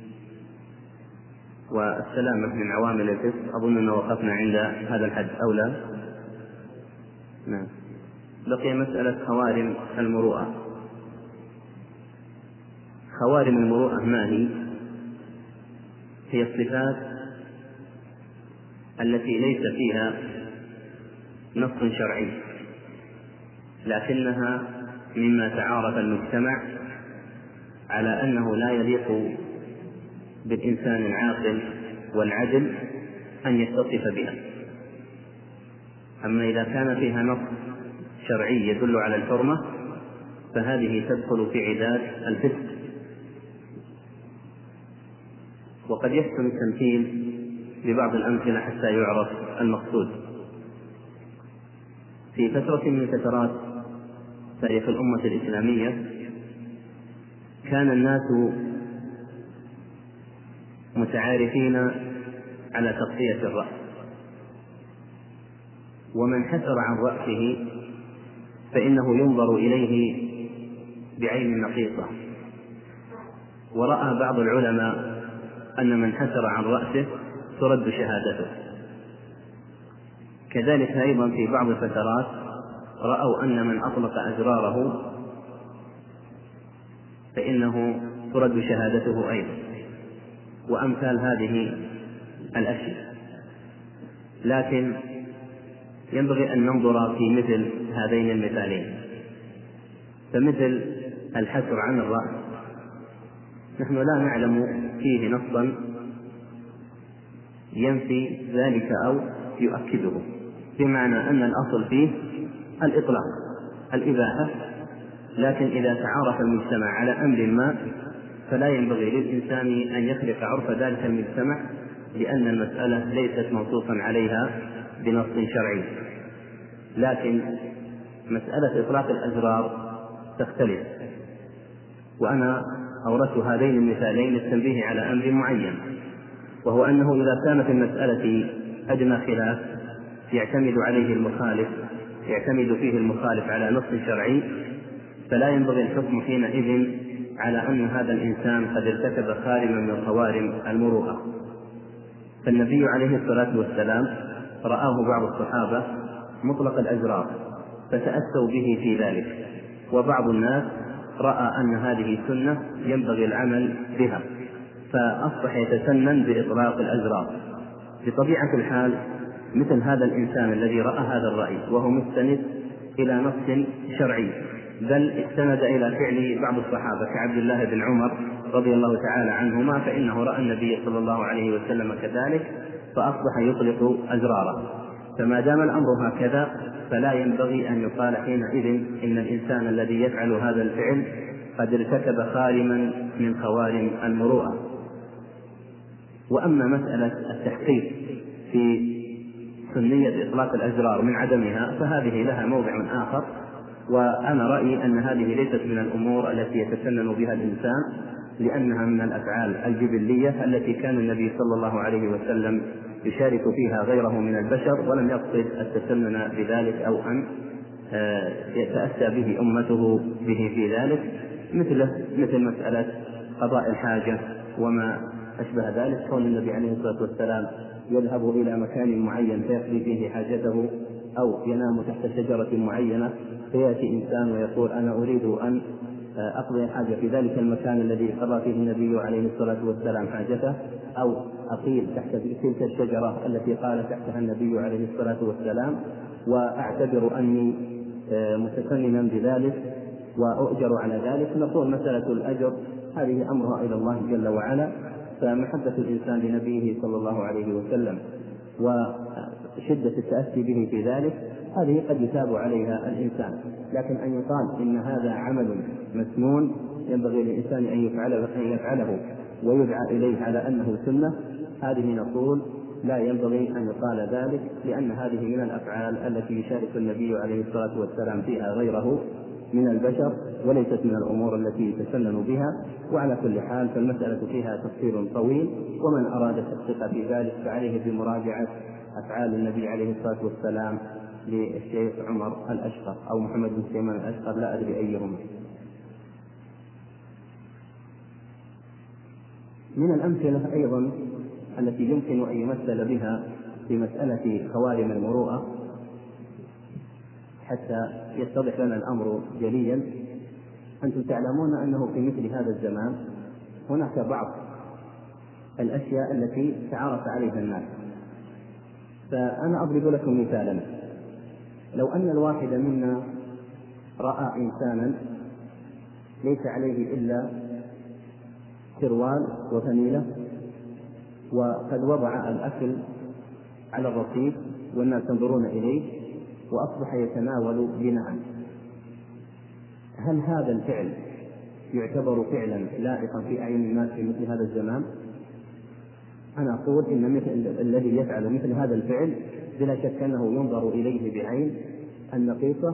Speaker 2: والسلامة من عوامل الفسق. أظن أنه وقفنا عند هذا الحد أو لا؟ نعم. بقي مسألة خوارم المروءة. خوارم المروءة ما هي؟ هي الصفات التي ليس فيها نص شرعي، لكنها مما تعارف المجتمع على أنه لا يليق بالإنسان العاقل والعدل أن يتصف بها. أما إذا كان فيها نص شرعي يدل على الحرمة فهذه تدخل في عداد الفسق. وقد يحسن التمثيل ببعض الأمثلة حتى يعرف المقصود. في فترة من فترات تاريخ الأمة الإسلامية كان الناس متعارفين على تغطية الرأس، ومن حسر عن رأسه فإنه ينظر إليه بعين نقيصة. ورأى بعض العلماء أن من حسر عن رأسه ترد شهادته. كذلك أيضا في بعض الفترات رأوا أن من أطلق أزراره فإنه ترد شهادته أيضا، وأمثال هذه الأشياء. لكن ينبغي أن ننظر في مثل هذين المثالين. فمثل الحسر عن الرأس نحن لا نعلم فيه نصا ينفي ذلك أو يؤكده، بمعنى أن الأصل فيه الإطلاق الإباحة، لكن إذا تعارف المجتمع على أمر ما فلا ينبغي للإنسان أن يخلق عرف ذلك المجتمع، لأن المسألة ليست موصوفا عليها بنص شرعي. لكن مسألة إطلاق الأزرار تختلف، وأنا أوردت هذين المثالين للتنبيه على أمر معين، وهو أنه إذا كان في المسألة أدنى خلاف يعتمد عليه المخالف يعتمد فيه المخالف على نص شرعي، فلا ينبغي الحكم حينئذ على أن هذا الإنسان قد ارتكب خارما من خوارم المروءة. فالنبي عليه الصلاة والسلام رآه بعض الصحابة مطلق الأزرار فتأسوا به في ذلك، وبعض الناس رأى أن هذه سنة ينبغي العمل بها فأصبح يتسنن بإطلاق الأزرار. بطبيعة الحال مثل هذا الإنسان الذي رأى هذا الرأي وهو مستند إلى نص شرعي، بل استند إلى فعل بعض الصحابة كعبد الله بن عمر رضي الله تعالى عنهما، فإنه رأى النبي صلى الله عليه وسلم كذلك فأصبح يطلق أزراره. فما دام الأمر هكذا فلا ينبغي أن يقال حينئذ إن الإنسان الذي يفعل هذا الفعل قد ارتكب خارما من خوارم المروءة. وأما مسألة التحقيق في سنية إطلاق الأزرار من عدمها فهذه لها موضع آخر، وأنا رأيي أن هذه ليست من الأمور التي يتسنن بها الإنسان، لأنها من الأفعال الجبلية التي كان النبي صلى الله عليه وسلم يشارك فيها غيره من البشر، ولم يقصد التسنن بذلك أو أن يتأسى به أمته به في ذلك، مثل مثل مسألة قضاء الحاجة وما أشبه ذلك. كون النبي عليه الصلاة والسلام يذهب إلى مكان معين فيقضي فيه حاجته، أو ينام تحت شجرة معينة فيأتي إنسان ويقول أنا أريد أن أقضي حاجة في ذلك المكان الذي قضى فيه النبي عليه الصلاة والسلام حاجته، أو أقيل تحت تلك الشجرة التي قال تحتها النبي عليه الصلاة والسلام، وأعتبر أني متسننا بذلك وأؤجر على ذلك. نقول مسألة الأجر هذه أمرها إلى الله جل وعلا، فمحبة الإنسان لنبيه صلى الله عليه وسلم وشدة التأسي به في ذلك هذه قد يثاب عليها الإنسان. لكن أن يقال إن هذا عمل مسنون
Speaker 1: ينبغي للإنسان أن يفعله, أن يفعله ويدعى إليه على أنه سنة، هذه نقول لا ينبغي أن يقال ذلك، لأن هذه من الأفعال التي يشارك النبي عليه الصلاة والسلام فيها غيره من البشر، وليست من الأمور التي يتسنن بها. وعلى كل حال فالمسألة فيها تفصيل طويل، ومن أراد التحقيق في ذلك فعليه بمراجعة أفعال النبي عليه الصلاة والسلام للشيخ عمر الأشقر أو محمد بن سليمان الأشقر، لا أدري أيهما. من الأمثلة أيضا التي يمكن أن يمثل بها في مسألة خوارم المروءة حتى يتضح لنا الأمر جليا، أنتم تعلمون أنه في مثل هذا الزمان هناك بعض الأشياء التي تعارف عليها الناس. فأنا أضرب لكم مثالا: لو أن الواحد منا رأى إنسانا ليس عليه إلا سروال وفنيلة وقد وضع الأكل على الرصيف والناس ينظرون إليه وأصبح يتناول بناء، هل هذا الفعل يعتبر فعلا لائقا في أعين الناس في مثل هذا الزمان؟ أنا أقول إن مثل الذي يفعل مثل هذا الفعل بلا شك أنه ينظر إليه بعين النقيصة،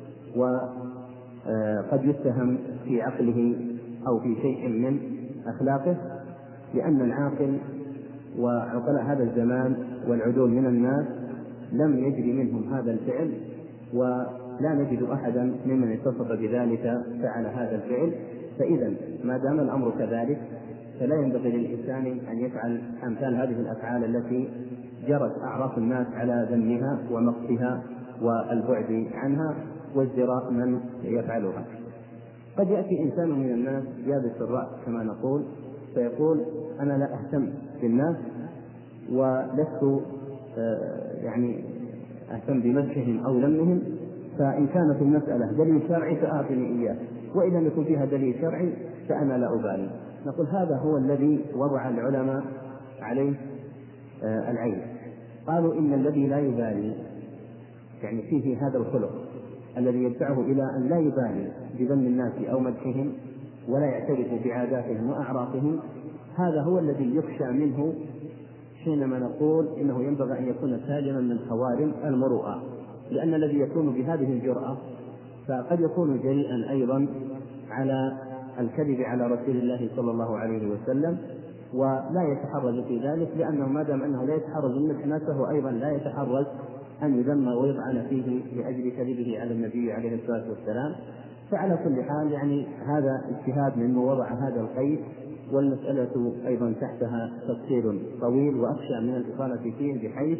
Speaker 1: وقد يتهم في عقله أو في شيء من أخلاقه، لأن العاقل وعقلاء هذا الزمان والعدول من الناس لم يجري منهم هذا الفعل، ولا نجد أحدا ممن اتصف بذلك فعل هذا الفعل. فإذا ما دام الأمر كذلك فلا ينبغي للإنسان أن يفعل أمثال هذه الأفعال التي جرت أعراف الناس على ذمها ومقتها والبعد عنها وازدراء من يفعلها. قد يأتي إنسان من الناس يابس الرأس كما نقول فيقول: أنا لا أهتم بالناس ولست يعني أهتم بمدحهم أو لمهم، فإن كانت المسألة دليل شرعي فآتني إياه، وإذا لم يكن فيها دليل شرعي فأنا لا أبالي. نقول هذا هو الذي وضع العلماء عليه العين. قالوا إن الذي لا يبالي يعني فيه هذا الخلق الذي يدفعه إلى أن لا يبالي بذم الناس أو مدحهم ولا يعترف بعاداتهم وأعرافهم، هذا هو الذي يخشى منه حينما نقول إنه ينبغي أن يكون سالما من خوارم المروءة، لأن الذي يكون بهذه الجرأة فقد يكون جريئا أيضا على الكذب على رسول الله صلى الله عليه وسلم، ولا يتحرج في ذلك، لأنه ما دام أنه لا يتحرج من الناس فهو أيضا لا يتحرج أن يذم ويطعن فيه لأجل كذبه على النبي عليه الصلاة والسلام. فعلى كل حال يعني هذا اجتهاد من وضع هذا القيد، والمسألة أيضا تحتها تفصيل طويل وأخشى من الإطالة فيه بحيث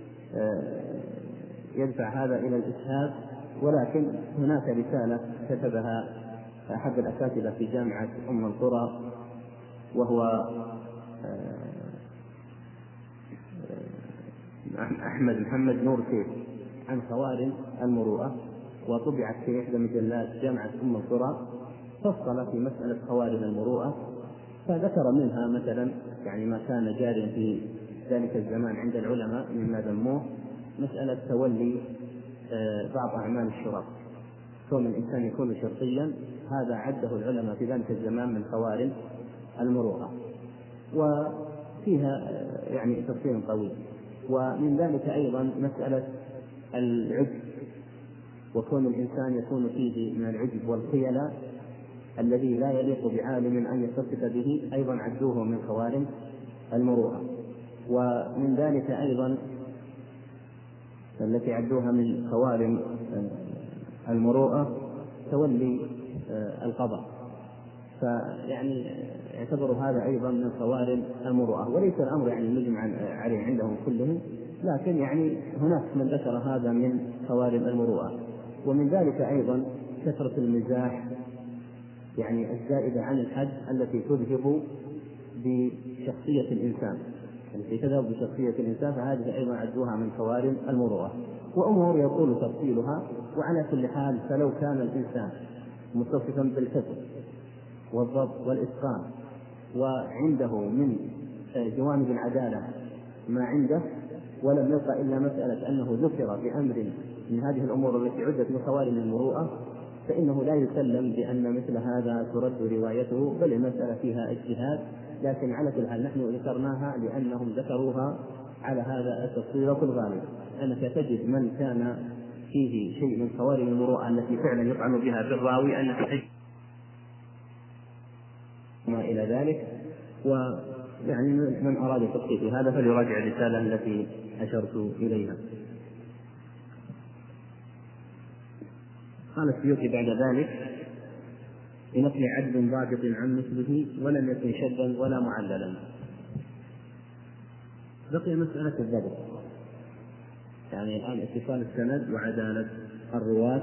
Speaker 1: يدفع هذا إلى الإجهاد. ولكن هناك رسالة كتبها أحد الأساتذة في جامعة أم القرى وهو أحمد محمد نور سيف عن خوارم المروءة، وطبعت في إحدى مجلات جامعة أم القرى، فصل في مسألة خوارم المروءة، فذكر منها مثلا يعني ما كان جاريا في ذلك الزمان عند العلماء مما ذموه، مسألة تولي بعض أعمال الشرط، كون الإنسان يكون شرطيا، هذا عده العلماء في ذلك الزمان من خوارم المروءة، وفيها يعني تفصيل طويل. ومن ذلك أيضا مسألة العجب، وكون الإنسان يكون فيه من العجب والخيلة الذي لا يليق بعالم أن يتصف به، أيضا عدوه من خوارم المروءة. ومن ذلك أيضا التي عدوها من خوارم المروءة تولي القضاء، فيعني يعتبر هذا أيضا من خوارم المروءة، وليس الأمر يعني مجمع عليه عندهم كلهم، لكن يعني هناك من ذكر هذا من خوارم المروءة. ومن ذلك أيضا كثرة المزاح يعني الزائدة عن الحد التي تذهب بشخصية الإنسان، التي تذهب بشخصية الإنسان، فهذه أيضا عدوها من خوارم المروءة. وأمور يطول تفصيلها. وعلى كل حال فلو كان الإنسان متصفا بالحفظ والضبط والإتقان وعنده من جوانب العدالة ما عنده، ولم يبقى إلا مسألة أنه ذكر بأمر من هذه الأمور التي عدت من خوارم المروءة، فإنه لا يسلم بأن مثل هذا ترد روايته، بل المسألة فيها اجتهاد. لكن على كل حال نحن ذكرناها لأنهم ذكروها على هذا التفصيل في الغالب، أنك تجد من كان فيه شيء من خوارم المروءة التي فعلا يطعن بها بالراوي أنك تجد ما إلى ذلك. ويعني من أراد تفصيل هذا فليراجع الرسالة التي أشرت إليها. قال السيوطي بعد ذلك: بنقل عدل ضابط عن مثله ولم يكن شذا ولا معللا. بقي مسألة الضبط، يعني الآن اتصال السند وعدالة الرواة.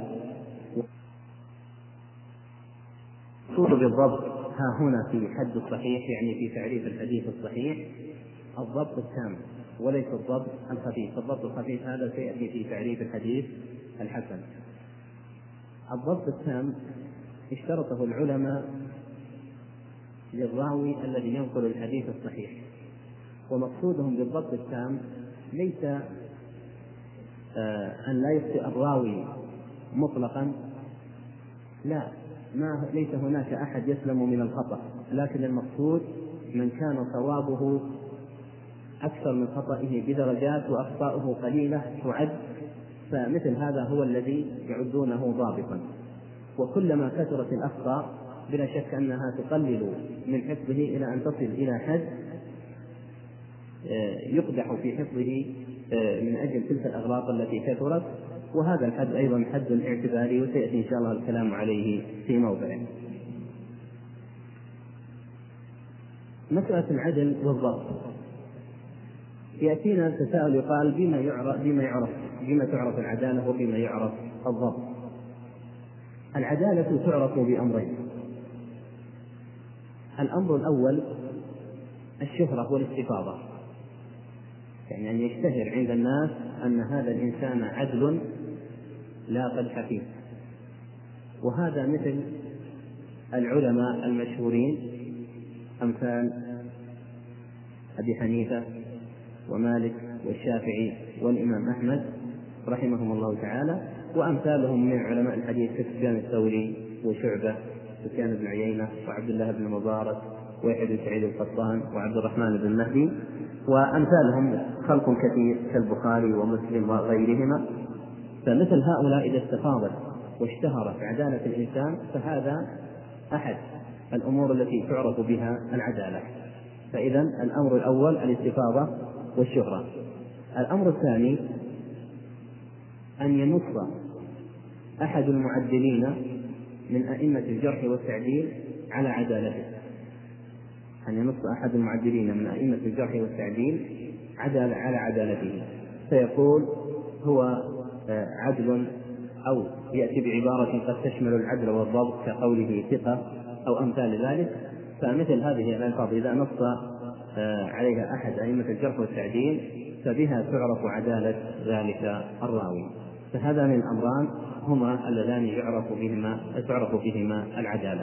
Speaker 1: المقصود بالضبط ها هنا في حد الصحيح، يعني في تعريف الحديث الصحيح، الضبط التام وليس الضبط الخفيف. الضبط الخفيف هذا سيأتي في تعريف الحديث الحسن. الضبط التام اشترطه العلماء للراوي الذي ينقل الحديث الصحيح، ومقصودهم بالضبط التام ليس آه أن لا يخطئ الراوي مطلقا، لا، ما ليس هناك أحد يسلم من الخطأ، لكن المقصود من كان صوابه أكثر من خطئه بدرجات وأخطاؤه قليلة تعد، فمثل هذا هو الذي يعدونه ضابطا. وكلما كثرت الأخطاء بلا شك أنها تقلل من حفظه إلى أن تصل إلى حد يقدح في حفظه من أجل تلك الأغلاط التي كثرت، وهذا الحد أيضا حد اعتباري، وسيأتي إن شاء الله الكلام عليه في موضعه. مسألة العدل والضبط يأتينا تساؤل يقال: بما يعرف بما يعرف بما تعرف العدالة وبما يعرف الضبط؟ العدالة تعرف بأمرين: الأمر الأول الشهرة والاستفاضة، يعني أن يشتهر عند الناس أن هذا الإنسان عدل لا قدح فيه. وهذا مثل العلماء المشهورين أمثال أبي حنيفة ومالك والشافعي والإمام أحمد رحمهم الله تعالى، وأمثالهم من علماء الحديث كسفيان الثوري وشعبة سفيان بن عيينة وعبد الله بن المبارك ويحيى بن سعيد القطان وعبد الرحمن بن مهدي، وأمثالهم خلق كثير كالبخاري ومسلم وغيرهما. فمثل هؤلاء إذا استفاضت واشتهرت عدالة الإنسان فهذا أحد الأمور التي تعرف بها العدالة. فإذا الأمر الأول الاستفاضة والشهرة. الأمر الثاني أن ينص أحد المعدلين من أئمة الجرح والتعديل على عدالته، أن ينص أحد المعدلين من أئمة الجرح والتعديل عدل على عدالته، فيقول هو عدل، أو يأتي بعبارة قد تشمل العدل والضبط كقوله ثقة أو أمثال ذلك. فمثل هذه الألفاظ إذا نص عليها أحد أئمة الجرح والتعديل فبها تعرف عدالة ذلك الراوي. فهذان الأمران هما اللذان يعرف بهما تعرف بهما العدالة.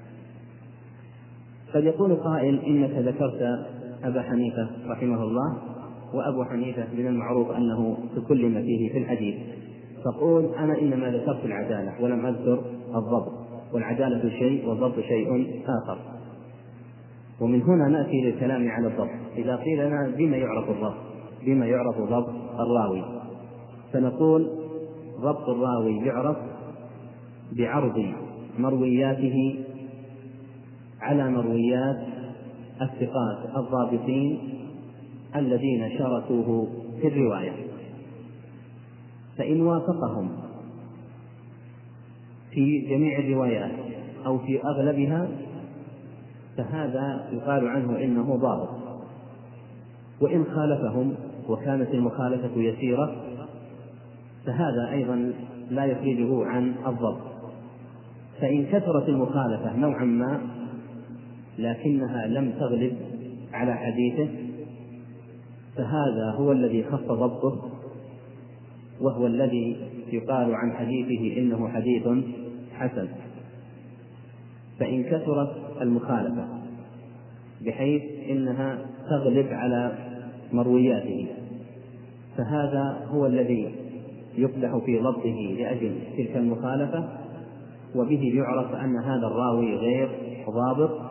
Speaker 1: قد يقول قائل: إنك ذكرت أبا حنيفة رحمه الله، وأبو حنيفة من المعروف أنه تكلم فيه في الحديث، فقول أنا إنما ذكرت العدالة ولم أذكر الضبط، والعدالة شيء والضبط شيء آخر. ومن هنا نأتي للكلام على الضبط. إذا قيل لنا بما يعرف الضبط، بما يعرف ضبط الراوي، فنقول ضبط الراوي يعرف بعرض مروياته على مرويات الثقات الضابطين الذين شركوه في الرواية، فإن وافقهم في جميع الروايات أو في أغلبها فهذا يقال عنه إنه ضابط، وإن خالفهم وكانت المخالفة يسيرة فهذا أيضا لا يخرجه عن الضبط. فإن كثرت المخالفة نوعا ما لكنها لم تغلب على حديثه فهذا هو الذي خف ضبطه، وهو الذي يقال عن حديثه إنه حديث حسن. فإن كثرت المخالفة بحيث إنها تغلب على مروياته فهذا هو الذي يقدح في ضبطه لأجل تلك المخالفة، وبه يعرف أن هذا الراوي غير ضابط،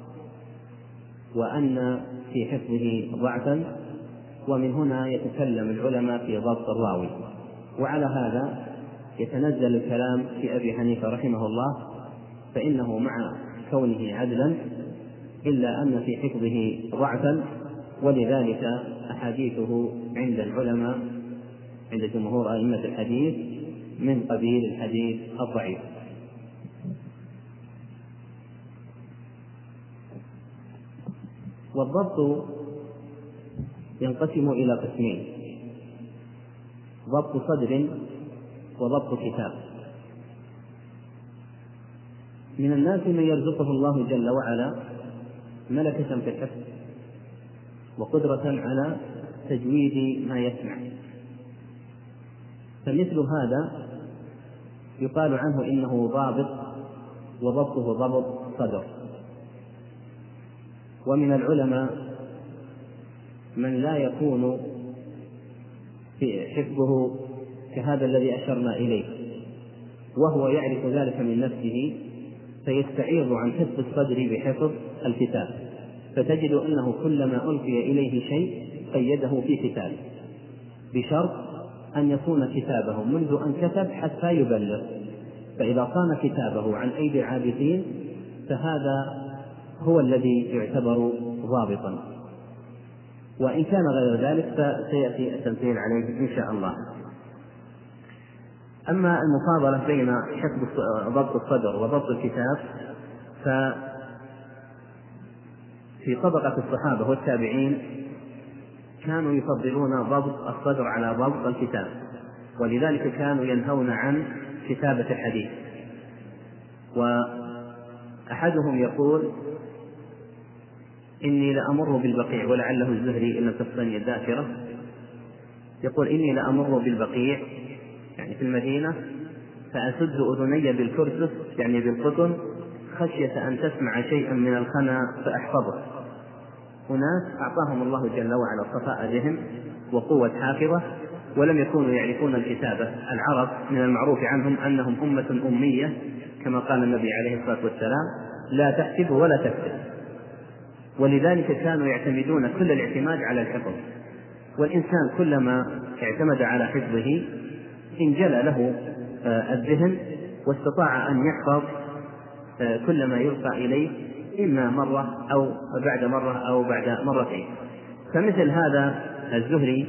Speaker 1: وأن في حفظه ضعفا، ومن هنا يتكلم العلماء في ضبط الراوي. وعلى هذا يتنزل الكلام في أبي حنيفة رحمه الله، فإنه مع كونه عدلا إلا أن في حفظه ضعفا، ولذلك أحاديثه عند العلماء عند جمهور أئمة الحديث من قبيل الحديث الضعيف. والضبط ينقسم إلى قسمين: ضبط صدر وضبط كتاب. من الناس من يرزقه الله جل وعلا ملكة في الحفظ وقدرة على تجويد ما يسمع، فمثل هذا يقال عنه إنه ضابط وضبطه ضبط صدر. ومن العلماء من لا يكون في حفظه كهذا الذي أشرنا إليه، وهو يعرف ذلك من نفسه فيستعيض عن حفظ الصدر بحفظ الكتاب، فتجد أنه كلما ألقي إليه شيء قيده في كتابه، بشرط أن يكون كتابه منذ أن كتب حتى يبلغ، فإذا صان كتابه عن أيدي العابثين فهذا هو الذي يعتبر ضابطا، وإن كان غير ذلك فسيأتي التمثيل عليه إن شاء الله. أما المفاضلة بين حفظ ضبط الصدر وضبط الكتاب، ففي طبقة الصحابة والتابعين كانوا يفضلون ضبط الصدر على ضبط الكتاب، ولذلك كانوا ينهون عن كتابة الحديث. وأحدهم يقول: إني لأمر بالبقيع، ولعله الزهري إن لم تفصلني الذاكرة، يقول: إني لأمر بالبقيع يعني في المدينة فأسد أذني بالكرسس يعني بالقطن خشية أن تسمع شيئا من الخنا فأحفظه. أناس أعطاهم الله جل وعلا صفاء ذهن وقوة حافظة، ولم يكونوا يعرفون الكتابة. العرب من المعروف عنهم أنهم أمة أمية، كما قال النبي عليه الصلاة والسلام: لا تكتب ولا تكتب. ولذلك كانوا يعتمدون كل الاعتماد على الحفظ، والإنسان كلما اعتمد على حفظه انجلى له الذهن واستطاع أن يحفظ كل ما يلقى إليه، إما مرة أو بعد مرة أو بعد مرتين. فمثل هذا الزهري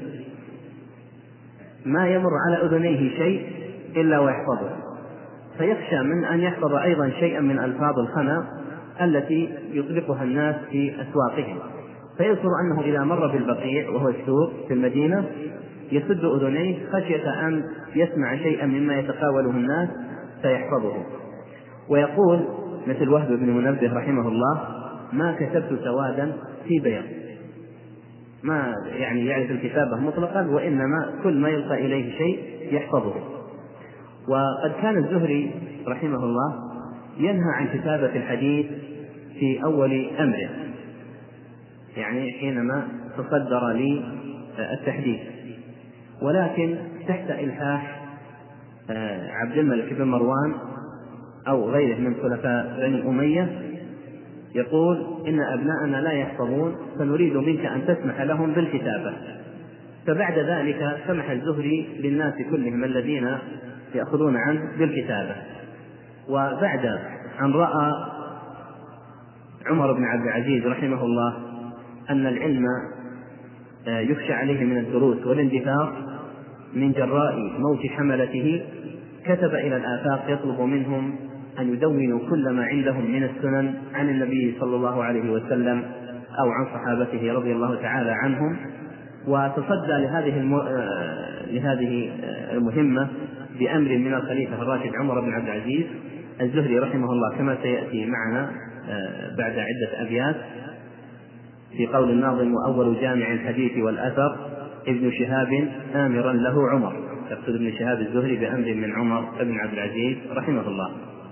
Speaker 1: ما يمر على أذنيه شيء إلا ويحفظه، فيخشى من أن يحفظ أيضا شيئا من ألفاظ الخنا التي يطلقها الناس في أسواقهم، فيذكر أنه إذا مر بالبقيع وهو السوق في المدينة يسد أذنيه خشية أن يسمع شيئا مما يتقاوله الناس فيحفظه. ويقول مثل وهب بن منبه رحمه الله: ما كتبت سوادا في بياض، ما يعني يعرف الكتابة مطلقا، وإنما كل ما يلقى إليه شيء يحفظه. وقد كان الزهري رحمه الله ينهى عن كتابة الحديث في أول أمره، يعني حينما تصدر لي التحديث، ولكن تحت إلحاح عبد الملك بن مروان أو غيره من خلفاء بني أمية يقول: إن أبناءنا لا يحفظون فنريد منك أن تسمح لهم بالكتابة. فبعد ذلك سمح الزهري للناس كلهم الذين يأخذون عنه بالكتابة. وبعد أن رأى عمر بن عبد العزيز رحمه الله أن العلم يخشى عليه من الدروس والاندثار من جراء موت حملته، كتب إلى الآفاق يطلب منهم أن يدونوا كل ما عندهم من السنن عن النبي صلى الله عليه وسلم أو عن صحابته رضي الله تعالى عنهم. وتصدى لهذه الم... لهذه المهمة بأمر من الخليفة الراشد عمر بن عبد العزيز الزهري رحمه الله، كما سيأتي معنا بعد عدة أبيات في قول الناظم: وأول جامع الحديث والأثر ابن شهاب آمرا له عمر، يقصد ابن شهاب الزهري بأمر من عمر بن عبد العزيز رحمه الله.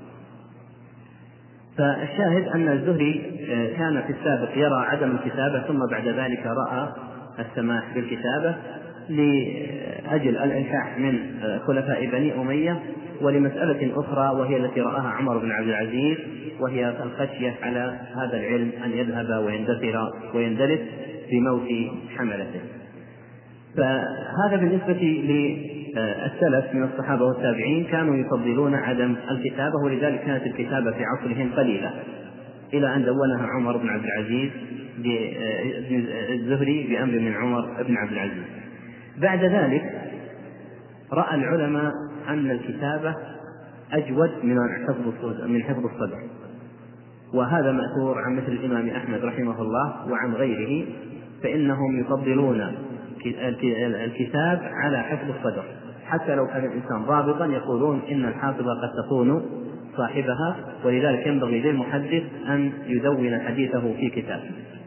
Speaker 1: فالشاهد أن الزهري كان في السابق يرى عدم الكتابة، ثم بعد ذلك رأى السماح بالكتابة،
Speaker 2: لأجل الإلحاح من خلفاء بني أمية، ولمسألة أخرى وهي التي رآها عمر بن عبد العزيز، وهي الخشية على هذا العلم أن يذهب ويندثر ويندلس بموت حملته. فهذا بالنسبة للسلف من الصحابة والتابعين، كانوا يفضلون عدم الكتابة، ولذلك كانت الكتابة في عصرهم قليلة، إلى أن دونها عمر بن عبد العزيز الزهري بأمر من عمر بن عبد العزيز. بعد ذلك رأى العلماء أن الكتابة أجود من من حفظ الصدر، وهذا مأثور عن مثل الإمام أحمد رحمه الله وعن غيره، فإنهم يفضلون الكتاب على حفظ الصدر، حتى لو كان الإنسان ضابطا يقولون إن الحافظة قد تكون صاحبها، ولذلك ينبغي للمحدث أن يدون حديثه في كتاب.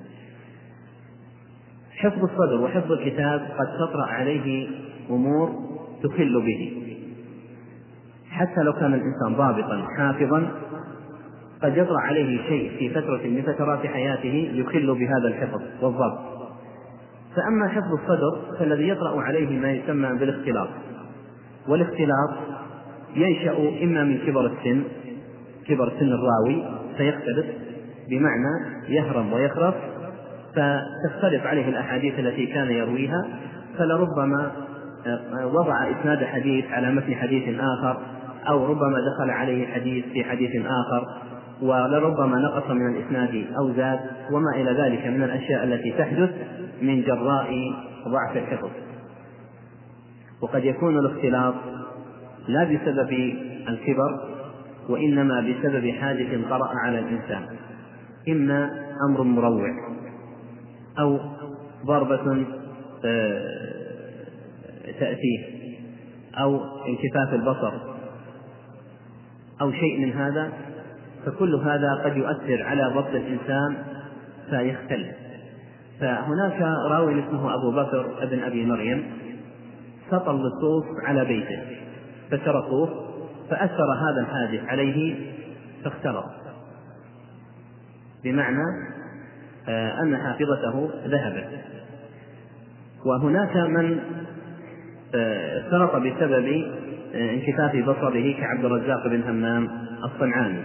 Speaker 2: حفظ الصدر وحفظ الكتاب قد تطرأ عليه أمور تخل به، حتى لو كان الإنسان ضابطا حافظا قد يطرأ عليه شيء في فترة من فترات حياته يخل بهذا الحفظ والضبط. فأما حفظ الصدر فالذي يطرأ عليه ما يسمى بالاختلاط، والاختلاط ينشأ إما من كبر السن، كبر سن الراوي فيختلط، بمعنى يهرم ويخرف، فتختلف عليه الأحاديث التي كان يرويها، فلربما وضع إسناد حديث على متن حديث آخر، أو ربما دخل عليه حديث في حديث آخر، ولربما نقص من الإسناد أو زاد، وما إلى ذلك من الأشياء التي تحدث من جراء ضعف الحفظ. وقد يكون الاختلاط لا بسبب الكبر، وإنما بسبب حادث طرأ على الإنسان، إما أمر مروع أو ضربة تأتيه أو انكفاف البصر أو شيء من هذا، فكل هذا قد يؤثر على ضبط الإنسان فيختل. فهناك راوي اسمه أبو بكر ابن أبي مريم سطل اللصوص على بيته فسرقوه، فأثر هذا الحادث عليه فاختلط، بمعنى أن حافظته ذهبت. وهناك من سرق بسبب انكفاف بصره كعبد الرزاق بن همام الصنعاني،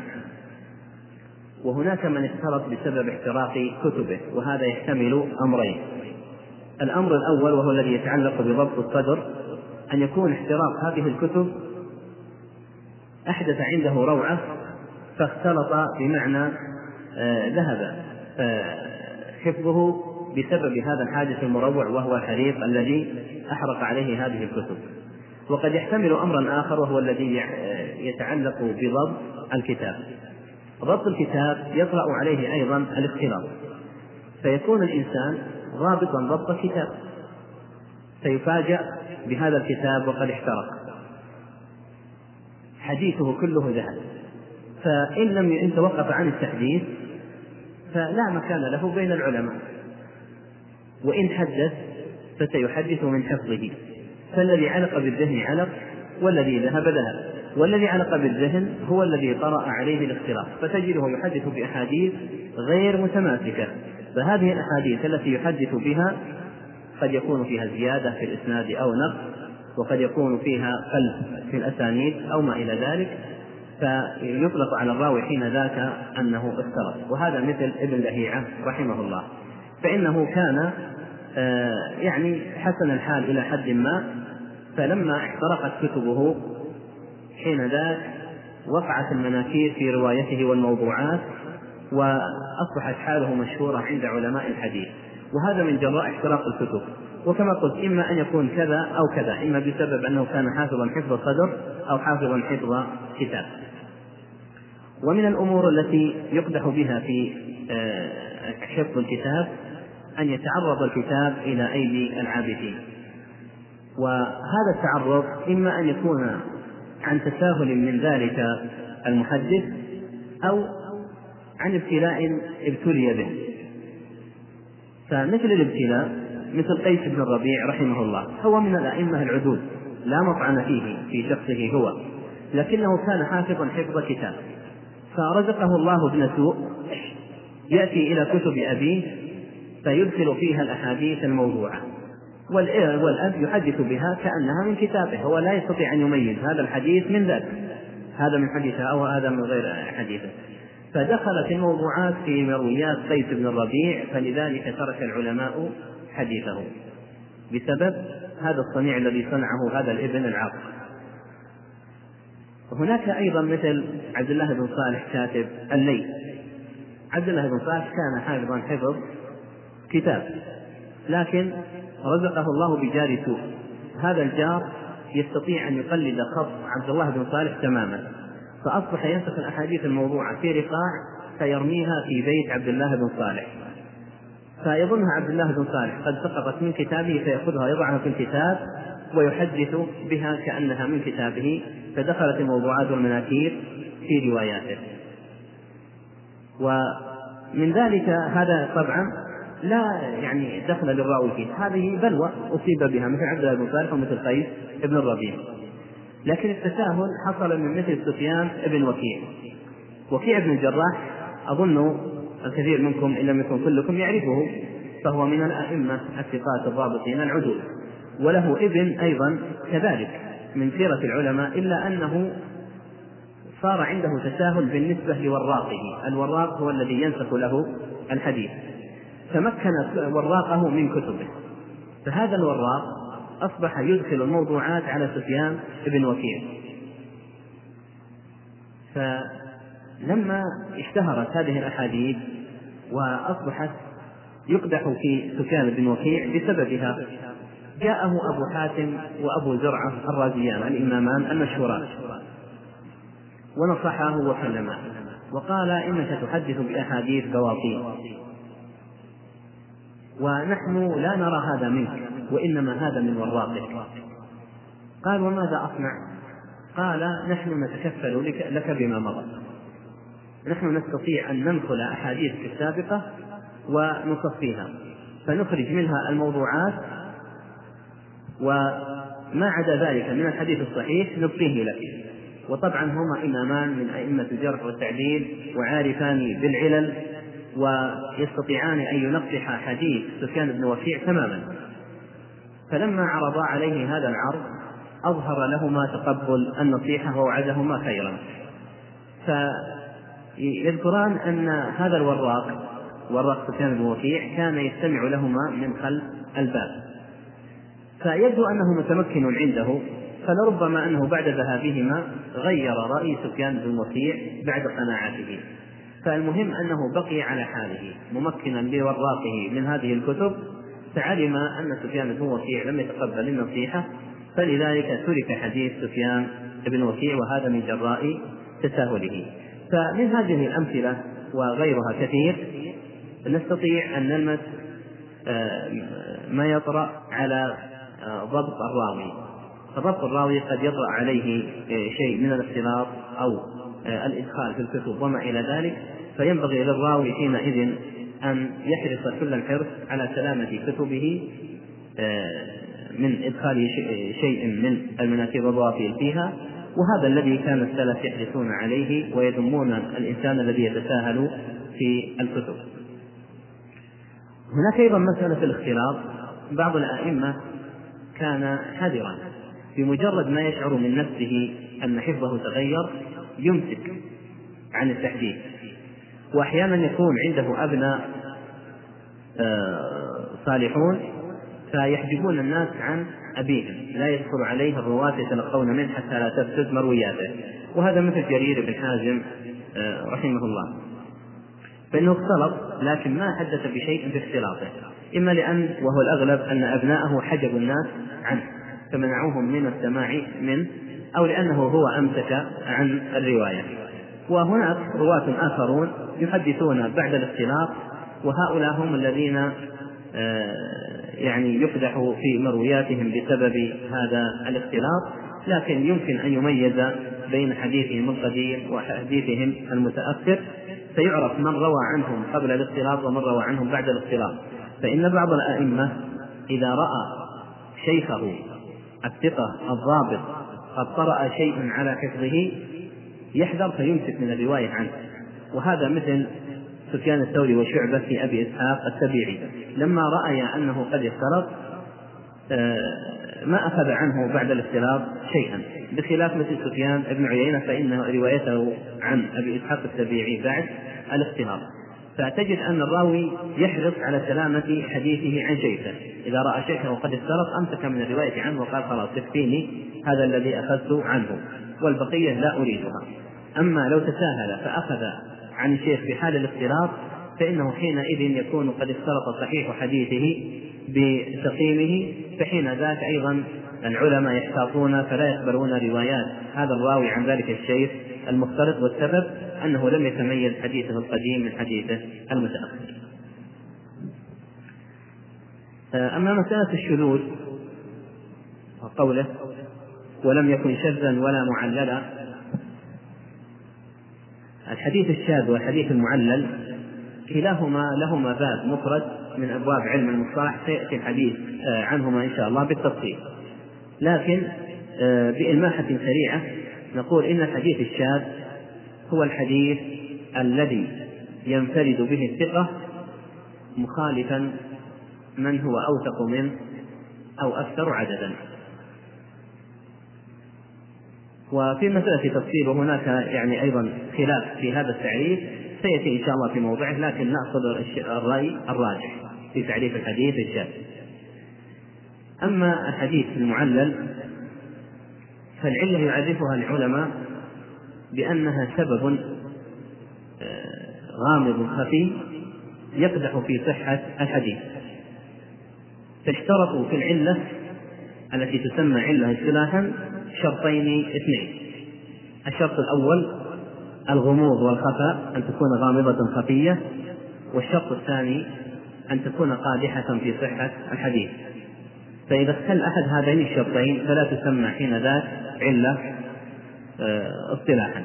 Speaker 2: وهناك من اختلط بسبب احتراق كتبه، وهذا يحتمل أمرين. الأمر الأول وهو الذي يتعلق بضبط الصدر، أن يكون احتراق هذه الكتب أحدث عنده روعة فاختلط، بمعنى ذهب حفظه بسبب هذا الحادث المروع وهو الحريق الذي أحرق عليه هذه الكتب. وقد يحتمل أمرا آخر وهو الذي يتعلق بضبط الكتاب. ضبط الكتاب يطرأ عليه أيضا الاختلاط، فيكون الإنسان ضابطا ضبط الكتاب فيفاجأ بهذا الكتاب وقد احترق، حديثه كله ذهب، فإن لم يتوقف عن التحديث فلا مكان له بين العلماء، وإن حدث فسيحدث من حفظه، فالذي علق بالذهن علق، والذي ذهب ذهب، والذي علق بالذهن هو الذي طرأ عليه الاختلاط، فتجده يحدث بأحاديث غير متماسكة. فهذه الأحاديث التي يحدث بها قد يكون فيها زيادة في الإسناد أو نقص، وقد يكون فيها قلب في الأسانيد أو ما إلى ذلك، فيطلق على الراوي حين ذاك أنه اختلط. وهذا مثل ابن لهيعة رحمه الله، فإنه كان يعني حسن الحال إلى حد ما، فلما احترقت كتبه حين ذاك وقعت المناكير في روايته والموضوعات، وأصبحت حاله مشهورة عند علماء الحديث، وهذا من جراء احتراق الكتب. وكما قلت إما أن يكون كذا أو كذا، إما بسبب أنه كان حافظا حفظ صدر أو حافظا حفظ كتاب. ومن الأمور التي يقدح بها في حفظ الكتاب أن يتعرض الكتاب إلى أيدي العابثين، وهذا التعرض إما أن يكون عن تساهل من ذلك المحدث أو عن ابتلاء ابتلي به. فمثل الابتلاء مثل قيس بن الربيع رحمه الله، هو من الأئمة العدود لا مطعن فيه في شخصه هو، لكنه كان حافظا حفظ كتاب، فرزقه الله ابن سوء يأتي إلى كتب أبيه فيدخل فيها الأحاديث الموضوعة،
Speaker 1: والأب يحدث بها كأنها من كتابه، هو لا يستطيع أن يميز هذا الحديث من ذاك، هذا من حديثه أو هذا من غير حديثه. فدخلت الموضوعات في مرويات قيس بن الربيع، فلذلك ترك العلماء حديثه بسبب هذا الصنيع الذي صنعه هذا الابن العاق. وهناك أيضا مثل عبد الله بن صالح كاتب الليث. عبد الله بن صالح كان حافظا حفظ كتاب، لكن رزقه الله بجار سوء، هذا الجار يستطيع أن يقلد خط عبد الله بن صالح تماما، فأصبح ينسخ الأحاديث الموضوعة في رقاع فيرميها في بيت عبد الله بن صالح، فيظنها عبد الله بن صالح قد سقطت من كتابه فيأخذها ويضعها في الكتاب ويحدث بها كأنها من كتابه، فدخلت الموضوعات والمناكير في رواياته. ومن ذلك هذا طبعا لا يعني دخل للراوي فيه، هذه بلوى أصيب بها مثل عبد الله بن صالح ومثل قيس بن الربيع. لكن التساهل حصل من مثل سفيان بن وكيع. وكيع بن الجراح أظن الكثير منكم إن لم يكن كلكم يعرفه، فهو من الأئمة الثقات الضابطين العدول، وله ابن أيضا كذلك من سيرة العلماء، إلا أنه صار عنده تساهل بالنسبة لوراقه. الوراق هو الذي ينسخ له الحديث، تمكن وراقه من كتبه، فهذا الوراق أصبح يدخل الموضوعات على سفيان بن وكيع. فلما اشتهرت هذه الأحاديث وأصبحت يقدح في سفيان بن وكيع بسببها، جاءه أبو حاتم وأبو زرعة الرازيان الإمامان المشهوران ونصحه وكلمه وقال: إنك تحدث بأحاديث بواطيل، ونحن لا نرى هذا منك، وإنما هذا من وراقك. قال: وماذا أصنع؟ قال: نحن نتكفل لك, لك بما مضى، نحن نستطيع أن ننقل أحاديثك السابقة ونصفيها، فنخرج منها الموضوعات، وما عدا ذلك من الحديث الصحيح نبقيه لك. وطبعا هما إمامان من أئمة الجرح والتعديل وعارفان بالعلل، ويستطيعان أن ينقح حديث سفيان بن وكيع تماما. فلما عرض عليه هذا العرض أظهر لهما تقبل النصيحة ووعدهما خيرا. فيذكران أن هذا الوراق وراق سفيان بن وكيع كان يستمع لهما من خلف الباب، فيبدو أنه متمكن عنده، فلربما أنه بعد ذهابهما غير رأي سفيان بن وكيع بعد قناعته. فالمهم أنه بقي على حاله ممكنا بوراقه من هذه الكتب، فعلم أن سفيان بن وكيع لم يتقبل النصيحة، فلذلك ترك حديث سفيان بن وكيع، وهذا من جراء تساهله. فمن هذه الأمثلة وغيرها كثير نستطيع أن نلمس ما يطرأ على ضبط الراوي. فضبط الراوي قد يطرأ عليه شيء من الاختلاط أو الإدخال في الكتب وما إلى ذلك، فينبغي للراوي حينئذ أن يحرص كل الحرص على سلامة كتبه من إدخال شيء من المناكير والضوافيل فيها. وهذا الذي كان السلف يحرصون عليه ويذمون الإنسان الذي يتساهل في الكتب. هناك أيضا مسألة الاختلاط. بعض الأئمة كان حذرا، بمجرد ما يشعر من نفسه أن حفظه تغير يمسك عن التحديث. وأحيانا يكون عنده أبناء صالحون فيحجبون الناس عن أبيهم، لا يدخل عليه الرواة يتلقون منه حتى لا تفسد مروياته، وهذا مثل جرير بن حازم رحمه الله، فإنه اختلط لكن ما حدث بشيء في اختلاطه، إما لأن وهو الأغلب أن أبناءه حجبوا الناس عنه فمنعوهم من السماع منه، أو لأنه هو أمسك عن الرواية. وهناك رواة آخرون يحدثون بعد الاختلاط، وهؤلاء هم الذين يعني يفدح في مروياتهم بسبب هذا الاختلاط، لكن يمكن أن يميز بين حديثهم القديم وحديثهم المتأخر، فيعرف من روى عنهم قبل الاختلاط ومن روى عنهم بعد الاختلاط. فإن بعض الأئمة إذا رأى شيخه الثقة الضابط قد طرأ شيء على حفظه يحذر فيمسك من الرواية عنه، وهذا مثل سفيان الثوري وشعبة في أبي إسحاق السبيعي، لما رأي أنه قد اختلط ما أخذ عنه بعد الاختلاط شيئا، بخلاف مثل سفيان بن عيينة فإن روايته عن أبي إسحاق السبيعي بعد الاختلاط. فتجد أن الراوي يحرص على سلامة حديثه عن شيخه، إذا رأى شيخه وقد اختلط أمسك من الرواية عنه وقال خلاص يكفيني هذا الذي أخذت عنه والبقية لا أريدها. أما لو تساهل فأخذ عن الشيخ في حال الاختلاط فإنه حينئذ يكون قد اختلط صحيح حديثه بسقيمه، فحين ذاك أيضا العلماء يحتاطون فلا يقبلون روايات هذا الراوي عن ذلك الشيخ المختلط، والسبب أنه لم يتميز حديثه القديم من حديثه المتأخر. أما مسألة الشذوذ وقوله ولم يكن شذا ولا معللا، الحديث الشاذ والحديث المعلل كلاهما لهما باب مفرد من أبواب علم المصطلح سيأتي الحديث عنهما إن شاء الله بالتفصيل، لكن بإلماحة سريعة نقول إن الحديث الشاذ هو الحديث الذي ينفرد به الثقة مخالفا من هو أوثق منه أو أكثر عددا. وفي مسألة تفصيل وهناك يعني أيضا خلاف في هذا التعريف سيأتي إن شاء الله في موضعه، لكن نأخذ الرأي الراجح في تعريف الحديث الشاذ. أما الحديث المعلل فالعلة يعرفها العلماء بأنها سبب غامض خفي يقدح في صحة الحديث، فاشترطوا في العلة التي تسمى علة اصطلاحا شرطين اثنين: الشرط الأول الغموض والخفاء، أن تكون غامضة خفية، والشرط الثاني أن تكون قادحة في صحة الحديث. فإذا اختل أحد هذين الشرطين فلا تسمى حين ذاك علة اصطلاحا.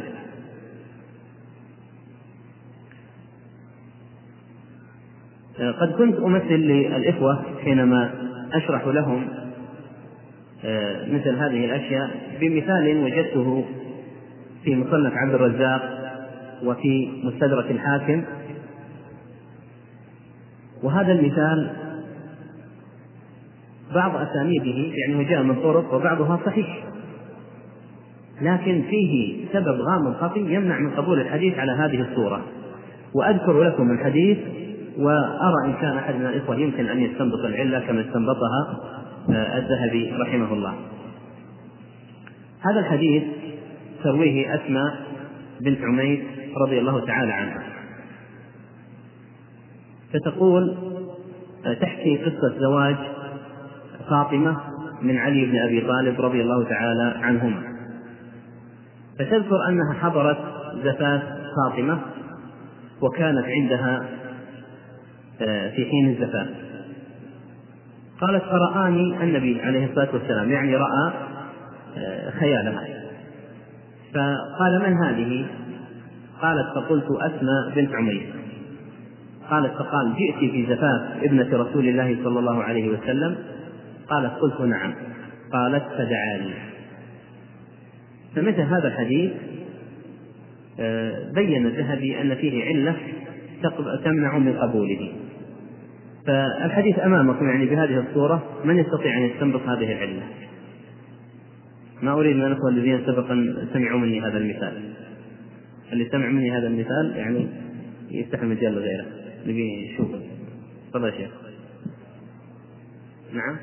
Speaker 1: قد كنت أمثل للإخوة حينما أشرح لهم مثل هذه الأشياء بمثال وجدته في مصنف عبد الرزاق وفي مستدرك الحاكم، وهذا المثال بعض أسانيده يعني جاء من طرق وبعضها صحيح، لكن فيه سبب غامض خفي يمنع من قبول الحديث على هذه الصورة. وأذكر لكم الحديث وأرى إن كان أحد من الإخوة يمكن أن يستنبط العلة كما استنبطها الذهبي رحمه الله. هذا الحديث ترويه أسماء بنت عميس رضي الله تعالى عنها، فتقول تحكي قصة زواج فاطمة من علي بن أبي طالب رضي الله تعالى عنهما، فتذكر أنها حضرت زفاف فاطمة وكانت عندها في حين الزفاف. قالت فرآني النبي عليه الصلاة والسلام، يعني رأى خيالها، فقال من هذه؟ قالت فقلت أسماء بنت عميس. قالت فقال جئت في زفاف ابنة رسول الله صلى الله عليه وسلم؟ قالت قلت نعم. قالت فدعاني. فمثل هذا الحديث بين الذهبي أن فيه علة تمنع من قبوله. فالحديث أمامكم يعني بهذه الصورة، من يستطيع أن يستنبط هذه العلة؟ ما أريد من الأخوة الذين سبقا سمعوا مني هذا المثال، اللي سمع مني هذا المثال يعني يفتح المجال لغيره نبي نشوفه. تفضل يا شيخ. نعم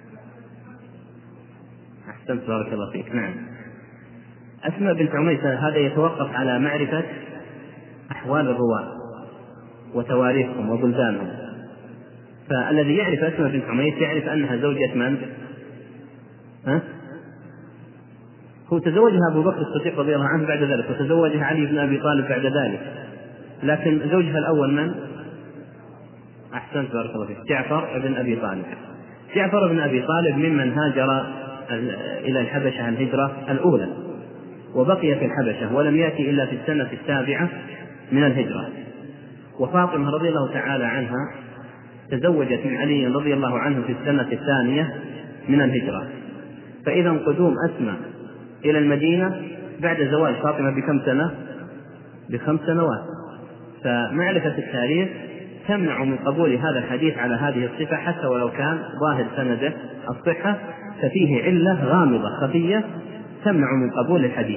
Speaker 1: أحسنت بارك الله فيك. نعم أسماء بنت عميسة هذا يتوقف على معرفة أحوال الرواة وتواريخهم وبلدانهم. فالذي يعرف أسماء بنت عميس يعرف أنها زوجة من؟ ها؟ هو تزوجها أبو بكر الصديق رضي الله عنه بعد ذلك، وتزوجها علي بن أبي طالب بعد ذلك، لكن زوجها الأول من؟ أحسنت بارك الله فيك، جعفر بن أبي طالب. جعفر بن أبي طالب ممن هاجر إلى الحبشة الهجرة الأولى، وبقي في الحبشة ولم يأتي إلا في السنة السابعة من الهجرة. وفاطمة رضي الله تعالى عنها تزوجت من علي رضي الله عنه في السنة الثانية من الهجرة. فإذا قدوم أسماء إلى المدينة بعد زواج فاطمة بكم سنة؟ بخمس سنوات. فمعرفة التاريخ
Speaker 2: تمنع من قبول هذا الحديث على هذه الصفة حتى ولو كان ظاهر سنده الصحة، ففيه علة غامضة خفية تمنع من قبول الحديث.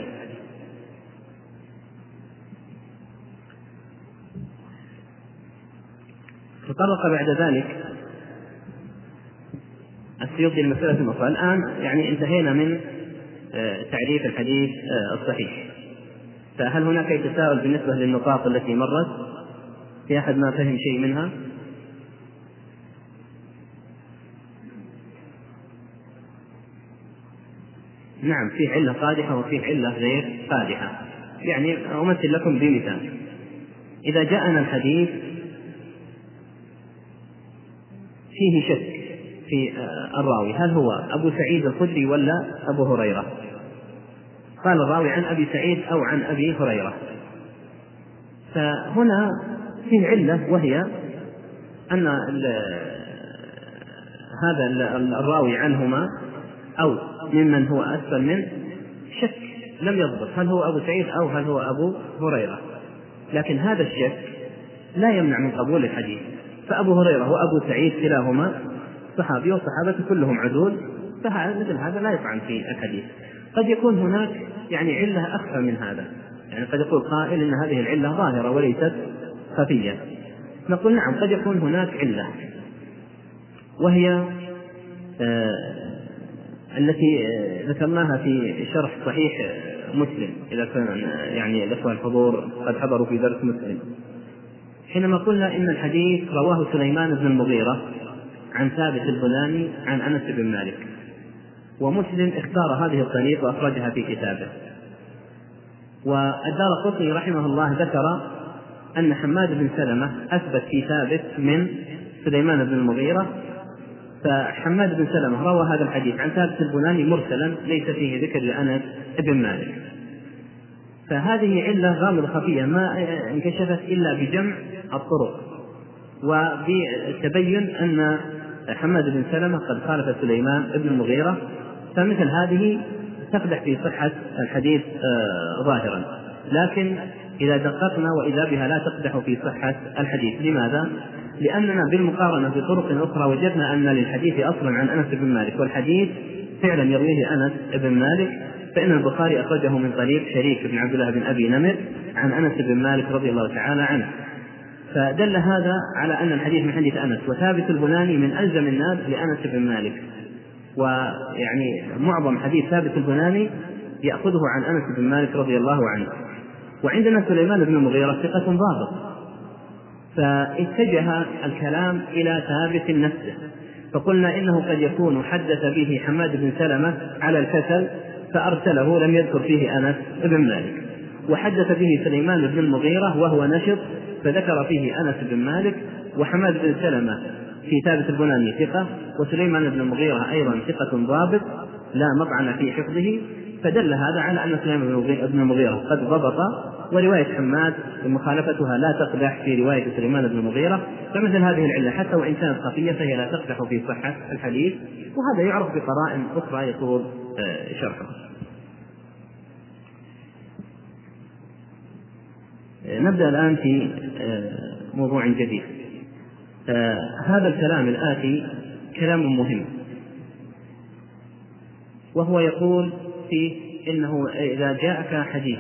Speaker 2: تطرق بعد ذلك السيوطي لمسألة أخرى. الآن يعني انتهينا من تعريف الحديث الصحيح، فهل هناك أي تساؤل بالنسبة للنقاط التي مرت؟ في أحد ما فهم شيء منها؟ نعم، في علة قادحة وفي علة غير قادحة. يعني أمثل لكم بمثال: إذا جاءنا الحديث فيه شك في الراوي، هل هو أبو سعيد الخدري ولا أبو هريرة؟ قال الراوي عن أبي سعيد أو عن أبي هريرة، فهنا فيه علة، وهي أن هذا الراوي عنهما أو ممن هو أسفل منه شك، لم يضبط هل هو أبو سعيد أو هل هو أبو هريرة، لكن هذا الشك لا يمنع من قبول الحديث. فأبو هريرة وأبو سعيد كلاهما صحابي والصحابة كلهم عدول، فمثل هذا لا يطعن في الحديث. قد يكون هناك يعني علة أخفى من هذا، يعني قد يقول قائل إن هذه العلة ظاهرة وليست خفية. نقول نعم، قد يكون هناك علة، وهي آه التي ذكرناها في شرح صحيح مسلم، إذا كان يعني الأخوة الحضور قد حضروا في درس مسلم، حينما قلنا إن الحديث رواه سليمان بن المغيرة عن ثابت البناني عن أنس بن مالك، ومسلم اختار هذه الطريقة وأخرجها في كتابه. والدارقطني رحمه الله ذكر أن حماد بن سلمة أثبت في ثابت من سليمان بن المغيرة، فحماد بن سلمة روى هذا الحديث عن ثابت البناني مرسلا ليس فيه ذكر لأنس بن مالك. فهذه علة غامضة خفية ما انكشفت إلا بجمع الطرق وبتبين أن حماد بن سلمة قد خالف سليمان بن المغيرة، فمثل هذه تقدح في صحة الحديث ظاهرا، لكن إذا دققنا وإذا بها لا تقدح في صحة الحديث. لماذا؟ لأننا بالمقارنة بطرق أخرى وجدنا أن للحديث أصلا عن أنس بن مالك، والحديث فعلا يرويه أنس بن مالك، فإن البخاري أخرجه من طريق شريك بن عبد الله بن أبي نمر عن أنس بن مالك رضي الله تعالى عنه، فدل هذا على أن الحديث من حديث أنس. وثابت البناني من ألزم الناس لأنس بن مالك، ويعني معظم حديث ثابت البناني يأخذه عن أنس بن مالك رضي الله عنه. وعندنا سليمان بن المغيرة ثقة ضابط، فاتجه الكلام إلى ثابت نفسه، فقلنا إنه قد يكون حدث به حماد بن سلمة على الكسل فأرسله لم يذكر فيه أنس بن مالك، وحدث به سليمان بن المغيرة وهو نشط فذكر فيه أنس بن مالك، وحماد بن سلمة في ثابت البناني ثقة، وسليمان بن المغيرة أيضا ثقة ضابط لا مطعن في حفظه، فدل هذا على أن سليمان بن المغيرة قد ضبط، ورواية حماد مخالفتها لا تقدح في رواية سليمان بن المغيرة. فمثل هذه العلة حتى وإن كانت خفية فهي لا تقدح في صحة الحديث، وهذا يعرف بقرائن أخرى يطول شرحه. نبدأ الآن في موضوع جديد. هذا الكلام الآتي كلام مهم، وهو يقول فيه إنه إذا جاءك حديث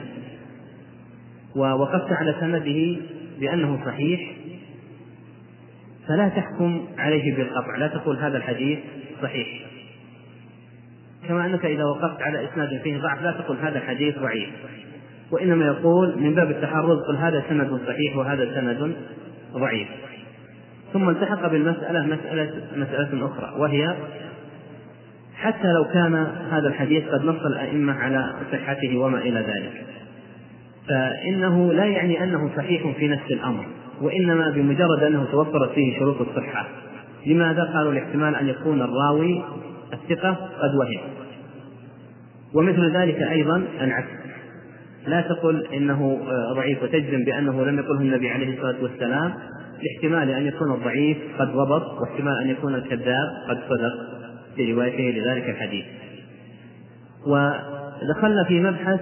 Speaker 2: ووقفت على سنده بأنه صحيح فلا تحكم عليه بالقطع، لا تقول هذا الحديث صحيح، كما أنك إذا وقفت على إسناد فيه ضعف لا تقول هذا الحديث ضعيف، وإنما يقول من باب التحرز قل هذا سند صحيح وهذا سند ضعيف. ثم التحق بالمسألة مسألة, مسألة أخرى، وهي حتى لو كان هذا الحديث قد نص الأئمة على صحته وما إلى ذلك، فإنه لا يعني أنه صحيح في نفس الأمر، وإنما بمجرد أنه توفرت فيه شروط الصحة. لماذا؟ قالوا الاحتمال أن يكون الراوي الثقة قد وهم، ومثل ذلك أيضا العكس، لا تقل إنه ضعيف وتجزم بأنه لم يقله النبي عليه الصلاة والسلام، لاحتمال أن يكون الضعيف قد ضبط، واحتمال أن يكون الكذاب قد صدق في روايته لذلك الحديث. ودخلنا في مبحث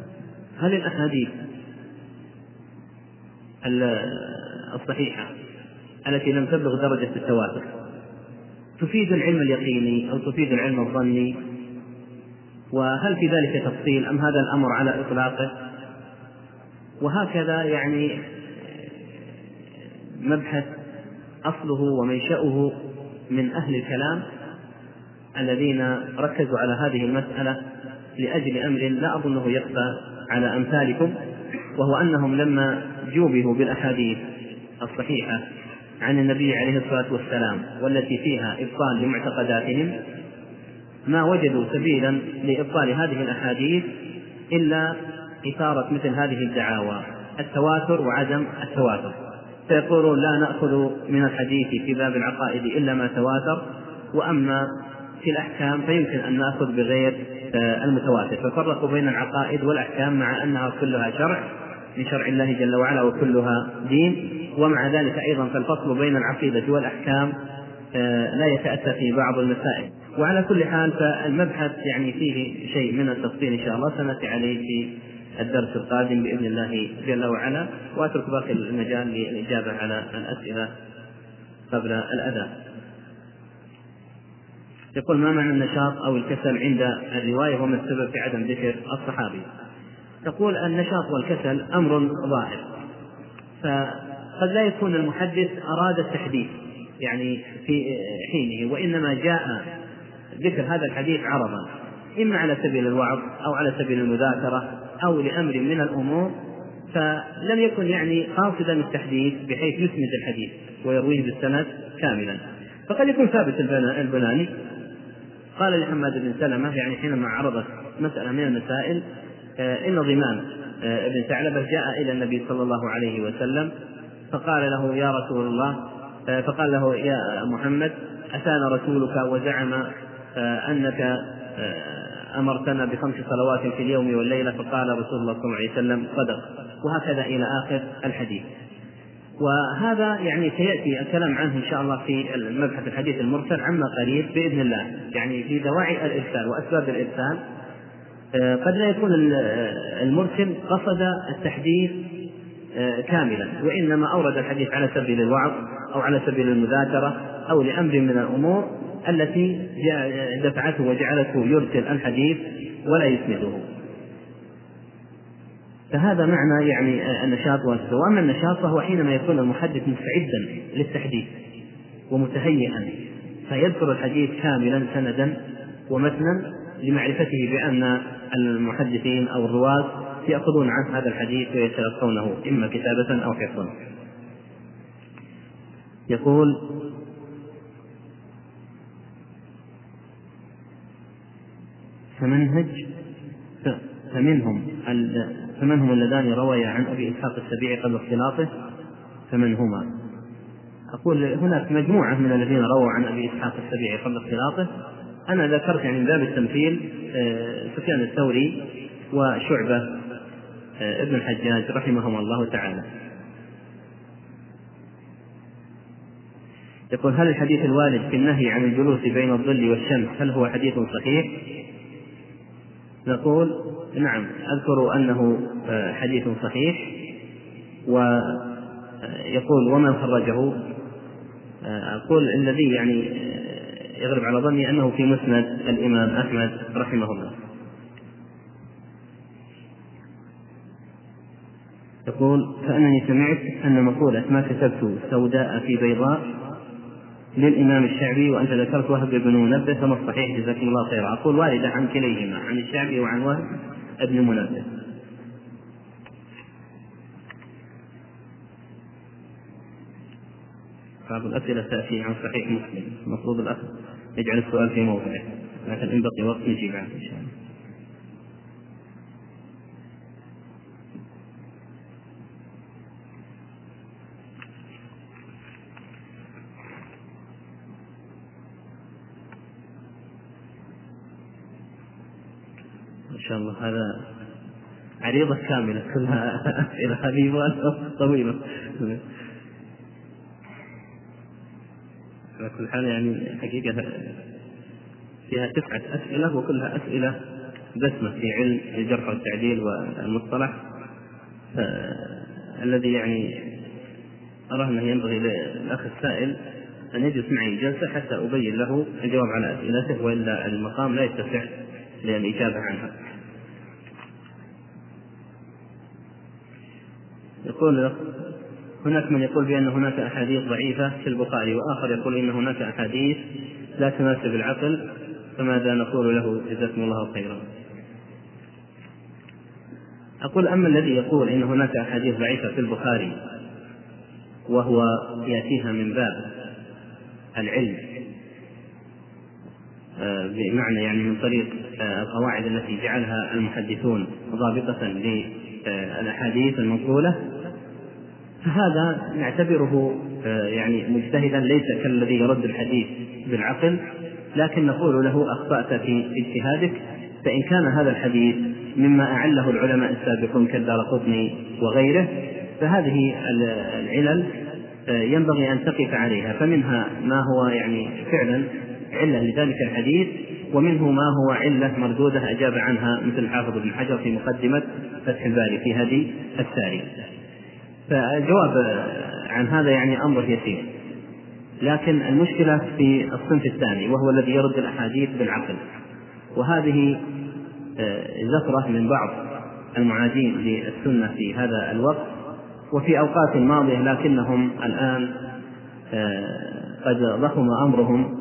Speaker 2: هل الأحاديث الصحيحة
Speaker 1: التي لم تبلغ درجة التواتر تفيد العلم اليقيني أو تفيد العلم الظني؟ وهل في ذلك تفصيل أم هذا الأمر على إطلاقه؟ وهكذا يعني مبحث أصله ومنشأه من أهل الكلام الذين ركزوا على هذه المسألة لأجل أمر لا أظنه يخفى على أمثالكم، وهو أنهم لما جوبهوا بالأحاديث الصحيحة عن النبي عليه الصلاة والسلام والتي فيها إبطال لمعتقداتهم ما وجدوا سبيلا لإبطال هذه الأحاديث إلا إثارة مثل هذه الدعاوى التواتر وعدم التواتر، فيقولون لا نأخذ من الحديث في باب العقائد إلا ما تواتر، وأما في الأحكام فيمكن أن نأخذ بغير المتواتر، ففرقوا بين العقائد والأحكام مع أنها كلها شرع من شرع الله جل وعلا وكلها دين، ومع ذلك أيضا فالفصل بين العقيدة والأحكام لا يتأتى في بعض المسائل. وعلى كل حال فالمبحث يعني فيه شيء من التفصيل إن شاء الله سنأتي عليه في الدرس القادم بإذن الله جل وعلا، وأترك باقي المجال للإجابة على الأسئلة قبل الأذان. يقول: ما معنى النشاط أو الكسل عند الرواية وما السبب في عدم ذكر الصحابي؟ تقول النشاط والكسل أمر ظاهر، فقد لا يكون المحدث أراد التحديث يعني في حينه، وإنما جاء ذكر هذا الحديث عرضا إما على سبيل الوعظ أو على سبيل المذاكرة أو لأمر من الأمور، فلم يكن يعني قاصدا التحديث بحيث يسند الحديث ويرويه بالسند كاملا. فقد يكون ثابت البناني قال لحماد بن سلمة يعني حينما عرضت مسألة من المسائل إن ضمان ابن ثعلبة جاء إلى النبي صلى الله عليه وسلم فقال له: يا رسول الله، فقال له: يا محمد، أتانا رسولك وزعم أنك أمرتنا بخمس صلوات في اليوم والليلة. فقال رسول الله صلى الله عليه وسلم: صدق، وهكذا إلى آخر الحديث. وهذا يعني سيأتي الكلام عنه إن شاء الله في المبحث الحديث المرسل عما قريب بإذن الله، يعني في دواعي الإرسال وأسباب الإرسال. قد لا يكون المرسل قصد التحديث كاملا، وإنما أورد الحديث على سبيل الوعظ أو على سبيل المذاكرة أو لأمر من الأمور التي دفعته وجعلته يرسل الحديث ولا يسنده. فهذا معنى يعني النشاط والكسل. وأما النشاط فهو حينما يكون المحدث مستعدا للتحديث ومتهيئا فيذكر الحديث كاملا سندا ومتنا لمعرفته بأن المحدثين أو الرواة يأخذون عن هذا الحديث ويتلقونه إما كتابة أو حفظا. يقول: فمنهج فمنهم فمن هم اللذان رويا عن أبي إسحاق السبيعي قبل اختلاطه فمن هما؟ أقول هناك مجموعة من الذين رووا عن أبي إسحاق السبيعي قبل اختلاطه. أنا ذكرت يعني من باب التمثيل سفيان الثوري وشعبة ابن الحجاج رحمهم الله تعالى. يقول: هل الحديث الوارد في النهي عن الجلوس بين الظل والشمس هل هو حديث صحيح؟ نقول: نعم، أذكر أنه حديث صحيح. ويقول: ومن خرجه؟ أقول الذي يعني يغلب على ظني أنه في مسند الإمام أحمد رحمه الله. يقول: فأنني سمعت أن مقولة ما كتبت سوداء في بيضاء للإمام الشعبي وأنت ذكرت وهب بن منبه فما الصحيح؟ جزاكم الله خيرا. أقول واردة عن كليهما، عن الشعبي وعن وهب بن منبه. بعض الأسئلة تأتي عن صحيح مسلم، مطلوب الأخ يجعل السؤال في موضعه، لكن إن بقي وقت نجيب عنه إن شاء الله. إن شاء الله هذا عريضة كاملة كلها أسئلة خفيفة طويلة. على كل حال يعني حقيقة فيها تسعة أسئلة وكلها أسئلة دسمة في علم الجرح والتعديل والمصطلح، الذي يعني
Speaker 2: أرى أنه ينبغي للأخ السائل أن يجلس معي جلسة حتى أبين له الجواب على أسئلته، وإلا المقام لا يتسع للإجابة عنها. يقول هناك من يقول بأن هناك أحاديث ضعيفة في البخاري، وآخر يقول إن هناك أحاديث لا تناسب العقل، فماذا نقول له جزاكم الله خيرا؟ أقول أما الذي يقول إن هناك أحاديث ضعيفة في البخاري وهو يأتيها من باب العلم بمعنى يعني من طريق القواعد التي جعلها المحدثون ضابطة للأحاديث المنقولة، فهذا نعتبره يعني مجتهدا ليس كالذي يرد الحديث بالعقل، لكن نقول له أخطأت في اجتهادك، فإن كان هذا الحديث مما أعله العلماء السابقون كالدارقطني وغيره فهذه العلل ينبغي أن تقف عليها، فمنها ما هو يعني فعلا علة لذلك الحديث، ومنه ما هو علة مردودة أجاب عنها مثل الحافظ ابن حجر في مقدمة فتح الباري في هدي الساري. فالجواب عن هذا يعني أمر يسير، لكن المشكلة في الصنف الثاني وهو الذي يرد الأحاديث بالعقل، وهذه زفرة من بعض المعادين للسنة في هذا الوقت وفي أوقات ماضية، لكنهم الآن قد ضخم أمرهم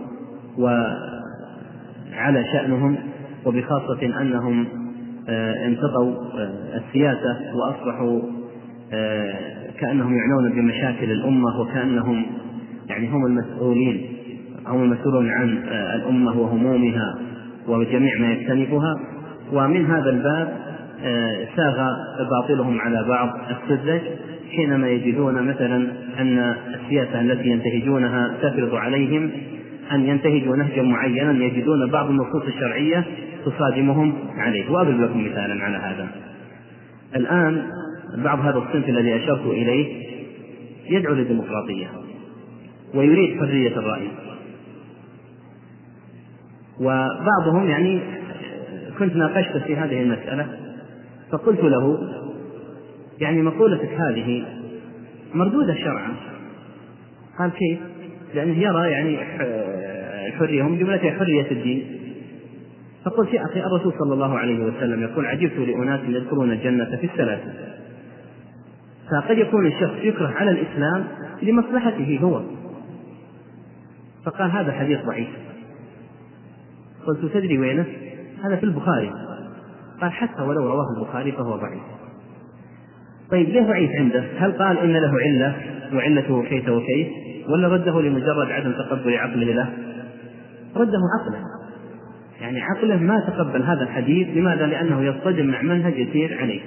Speaker 2: وعلى شأنهم، وبخاصة أنهم انتطوا السياسة وأصبحوا كأنهم يعنون بمشاكل الأمة، وكأنهم يعني هم المسؤولين هم المسؤولون عن الأمة وهمومها وجميع ما يجتنبها. ومن هذا الباب ساغ باطلهم على بعض السذج حينما يجدون مثلا أن السياسة التي ينتهجونها تفرض عليهم أن ينتهجوا نهجا معينا، يجدون بعض النصوص الشرعية تصادمهم عليه. وأضرب لكم مثالا على هذا. الآن بعض هذا الصنف الذي أشرت إليه يدعو للديمقراطية ويريد حرية الرأي، وبعضهم يعني كنت ناقشت في هذه المسألة فقلت له يعني مقولتك هذه مردودة شرعا. قال كيف؟ لأنه يرى يعني الحرية هم جملتها حرية الدين. فقلت يا أخي الرسول صلى الله عليه وسلم يقول عجبت لأناس يذكرون الجنة في الثلاثة، فقد يكون الشخص يكره على الإسلام لمصلحته هو. فقال هذا حديث ضعيف. قلت تدري وينه؟ هذا في البخاري. قال حتى ولو رواه البخاري فهو ضعيف. طيب ليه ضعيف عنده؟ هل قال إن له علة وعلته كيف وكيف، ولا رده لمجرد عدم تقبل عقله له؟ رده عقله، يعني عقله ما تقبل هذا الحديث. لماذا؟ لأنه يصطدم مع منهج يسير عليه.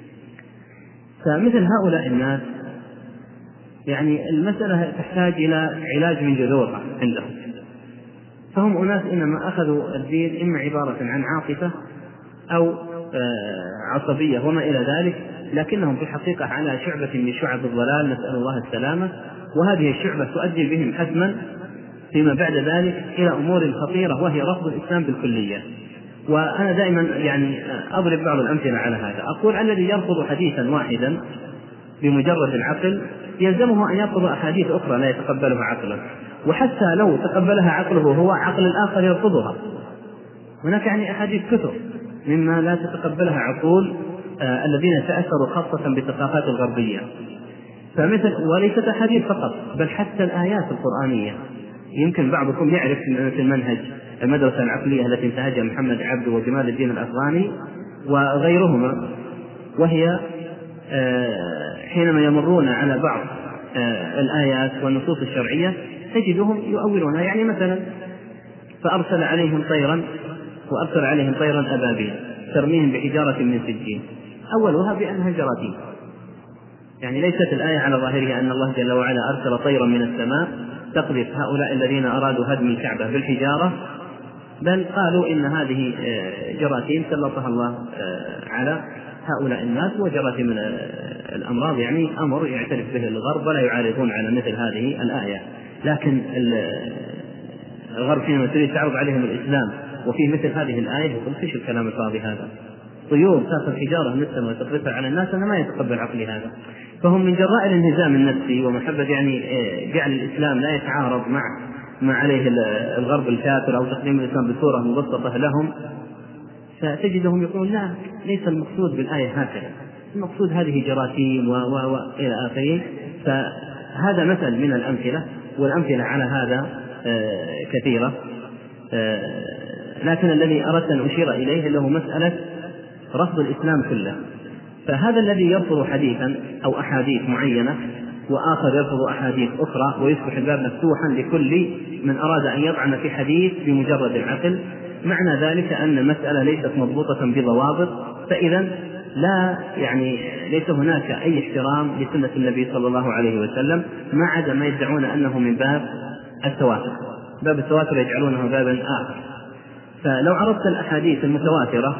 Speaker 2: فمثل هؤلاء الناس يعني المسألة تحتاج إلى علاج من جذورها عندهم. فهم أناس إنما أخذوا الدين إما عبارة عن عاطفة أو عصبية وما إلى ذلك، لكنهم في الحقيقة على شعبة من شعب الضلال، نسأل الله السلامة. وهذه الشعبة تؤدي بهم حتما فيما بعد ذلك إلى أمور خطيرة، وهي رفض الإسلام بالكلية. وأنا دائما يعني أضرب بعض الأمثلة على هذا. أقول الذي يرفض حديثا واحدا بمجرد العقل يلزمه أن يرفض أحاديث أخرى لا يتقبلها عقله، وحتى لو تقبلها عقله هو عقل الآخر يرفضها. هناك يعني أحاديث كثر مما لا تتقبلها عقول آه الذين تأثروا خاصة بالثقافات الغربية. فمثل وليست أحاديث فقط، بل حتى الآيات القرآنية. يمكن بعضكم يعرف مثل منهج المدرسة العقلية التي انتهجها محمد عبده وجمال الدين الأفغاني وغيرهما، وهي آه حينما يمرون على بعض آه الآيات والنصوص الشرعية تجدهم يؤولونها. يعني مثلا فأرسل عليهم طيرا وأرسل عليهم طيرا أبابيل ترميهم بحجارة من سجين، أولها بأنها جراثيم. يعني ليست الآية على ظاهرها أن الله جل وعلا أرسل طيرا من السماء تقذف هؤلاء الذين أرادوا هدم الكعبة بالحجارة، بل قالوا إن هذه جراثيم سلطها الله على هؤلاء الناس، وجراثيم الأمراض يعني أمر يعترف به الغرب ولا يعارضون على مثل هذه الآية. لكن الغرب حينما تريد تعرض عليهم الإسلام وفي مثل هذه الآية يقول فيش الكلام الفاضي هذا،
Speaker 1: طيور تأخذ حجارة من السماء وتقذفها على الناس، أنا ما يتقبل عقلي هذا. فهم من جراء الانهزام النفسي ومحبة يعني جعل الإسلام لا يتعارض مع ما عليه الغرب الكافر أو تقديم الإسلام بصورة مبسطة لهم، فتجدهم يقولون لا، ليس المقصود بالآية هكذا، المقصود هذه جراثيم وإلى آخره. فهذا مثل من الأمثلة، والأمثلة على هذا كثيرة، لكن الذي أردت أن أشير إليه له مسألة رفض الإسلام كله. فهذا الذي يرفض حديثا أو أحاديث معينة وآخر يرفض أحاديث أخرى ويصبح الباب مفتوحا لكل من أراد أن يطعن في حديث بمجرد العقل، معنى ذلك أن المسألة ليست مضبوطة بضوابط، فإذا لا يعني ليس هناك أي احترام لسنة النبي صلى الله عليه وسلم، ما عدا ما يدعون أنه من باب التواتر. باب التواتر يجعلونه بابا آخر. فلو عرفت الأحاديث المتواترة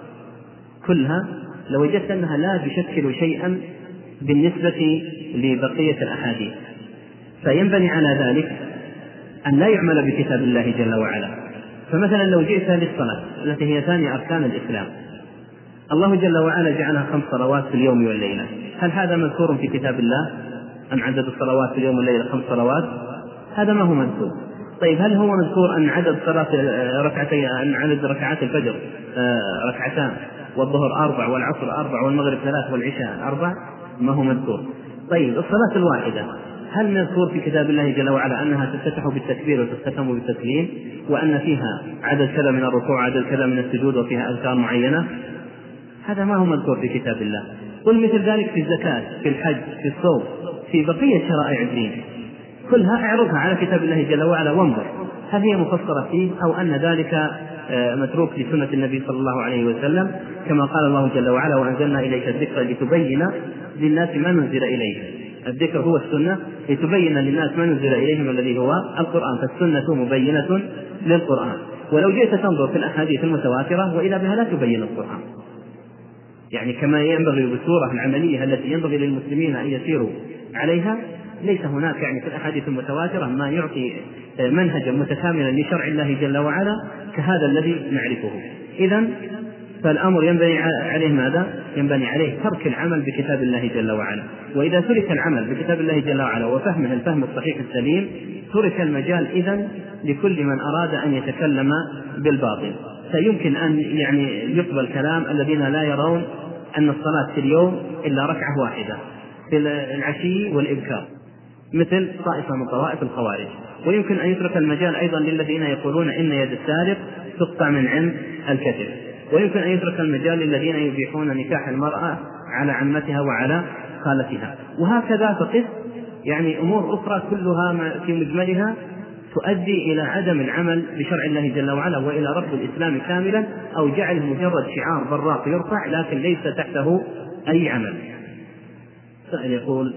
Speaker 1: كلها لوجدت أنها لا تشكل شيئا بالنسبة لبقية الأحاديث، فينبني على ذلك أن لا يعمل بكتاب الله جل وعلا. فمثلا لو جئت للصلاة التي هي ثاني أركان الإسلام، الله جل وعلا جعلها خمس صلوات في اليوم والليلة، هل هذا مذكور في كتاب الله أن عدد الصلوات في اليوم والليلة خمس صلوات؟ هذا ما هو مذكور. طيب هل هو مذكور أن عدد صلاة ركعتي أن عدد ركعات الفجر ركعتان والظهر أربع والعصر أربع والمغرب ثلاث والعشاء أربع؟ ما هو مذكور. طيب الصلاة الواحدة هل مذكور في كتاب الله جل وعلا أنها تفتتح بالتكبير وتختتم بالتسليم، وأن فيها عدد كذا من الركوع عدد كذا من السجود وفيها أذكار معينة؟ هذا ما هو مذكور في كتاب الله. قل مثل ذلك في الزكاة، في الحج، في الصوم، في بقية شرائع الدين، كلها اعرضها على كتاب الله جل وعلا وانظر هل هي مفسرة فيه أو أن ذلك متروك لسنة النبي صلى الله عليه وسلم، كما قال الله جل وعلا وأنزلنا إليك الذكر لتبين للناس ما نزل إليهم. الذكر هو السنة لتبين للناس ما نزل إليهم الذي هو القرآن، فالسنة مبينة للقرآن. ولو جئت تنظر في الأحاديث المتواترة وإذا بها لا تبين القرآن، يعني كما ينبغي بالصورة العملية التي ينبغي للمسلمين أن يسيروا عليها، ليس هناك يعني في الأحاديث المتواترة ما يعطي منهجا متكاملا لشرع الله جل وعلا كهذا الذي نعرفه. إذن فالأمر ينبني عليه ماذا؟ ينبني عليه ترك العمل بكتاب الله جل وعلا. وإذا ترك العمل بكتاب الله جل وعلا وفهمه الفهم الصحيح السليم، ترك المجال إذن لكل من أراد أن يتكلم بالباطل. فيمكن أن يعني يقبل كلام الذين لا يرون أن الصلاة في اليوم إلا ركعة واحدة في العشي والإبكار، مثل طائفة من طوائف الخوارج. ويمكن أن يترك المجال أيضا للذين يقولون إن يد السارق تقطع من عند الكتف. ويمكن أن يترك المجال للذين يبيحون نكاح المرأة على عمتها وعلى خالتها، وهكذا فقط يعني أمور أخرى كلها في مجملها تؤدي إلى عدم العمل بشرع الله جل وعلا وإلى رفض الإسلام كاملا، أو جعله مجرد شعار براق يرفع لكن ليس تحته أي عمل. سائل يقول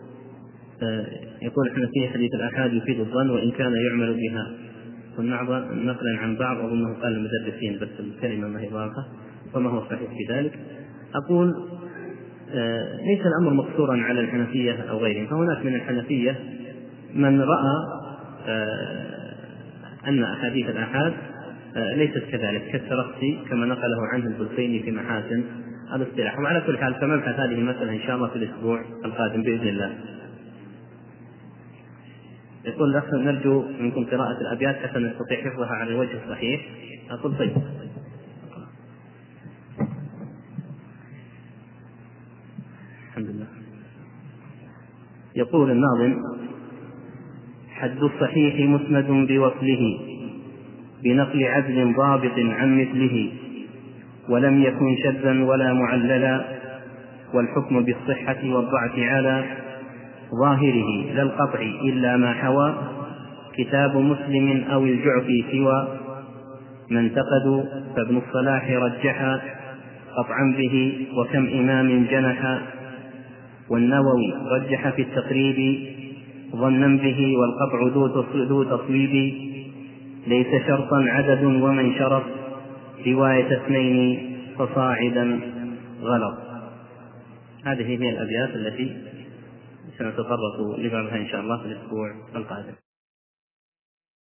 Speaker 1: يقول الحنفية حديث الآحاد يفيد الظن وإن كان يعمل بها، نقلا عن بعض أظنه قال المدرسين بس الكلمة ما هي واضحة، وما هو صحيح في ذلك؟ أقول ليس الأمر مقصورا على الحنفية أو غيرهم، فهناك من الحنفية من رأى أن أحاديث الآحاد ليست كذلك كالترخي كما نقله عنه البلقيني في محاسن الاصطلاح. وعلى كل حال فمبحث هذه المسألة إن شاء الله في الأسبوع القادم بإذن الله. يقول الأخ نرجو منكم قراءة الأبيات حتى نستطيع حفظها على الوجه الصحيح. أقول طيب. الحمد لله. يقول الناظم: حد الصحيح مسند بوصله بنقل عدل ضابط عن مثله، ولم يكن شذا ولا معللا، والحكم بالصحة والضعف على ظاهره لا القطع إلا ما حوى، كتاب مسلم أو الجعفي سوى، من انتقدوا فابن الصلاح رجحا قطعا به وكم إمام جنحا، والنووي رجح في التقريب ظنا به والقطع ذو تصويب، ليس شرطا عدد ومن شرط رواية اثنين فصاعدا غلط. هذه هي الأبيات التي سنتطرق لبعضها إن شاء الله في الأسبوع القادم.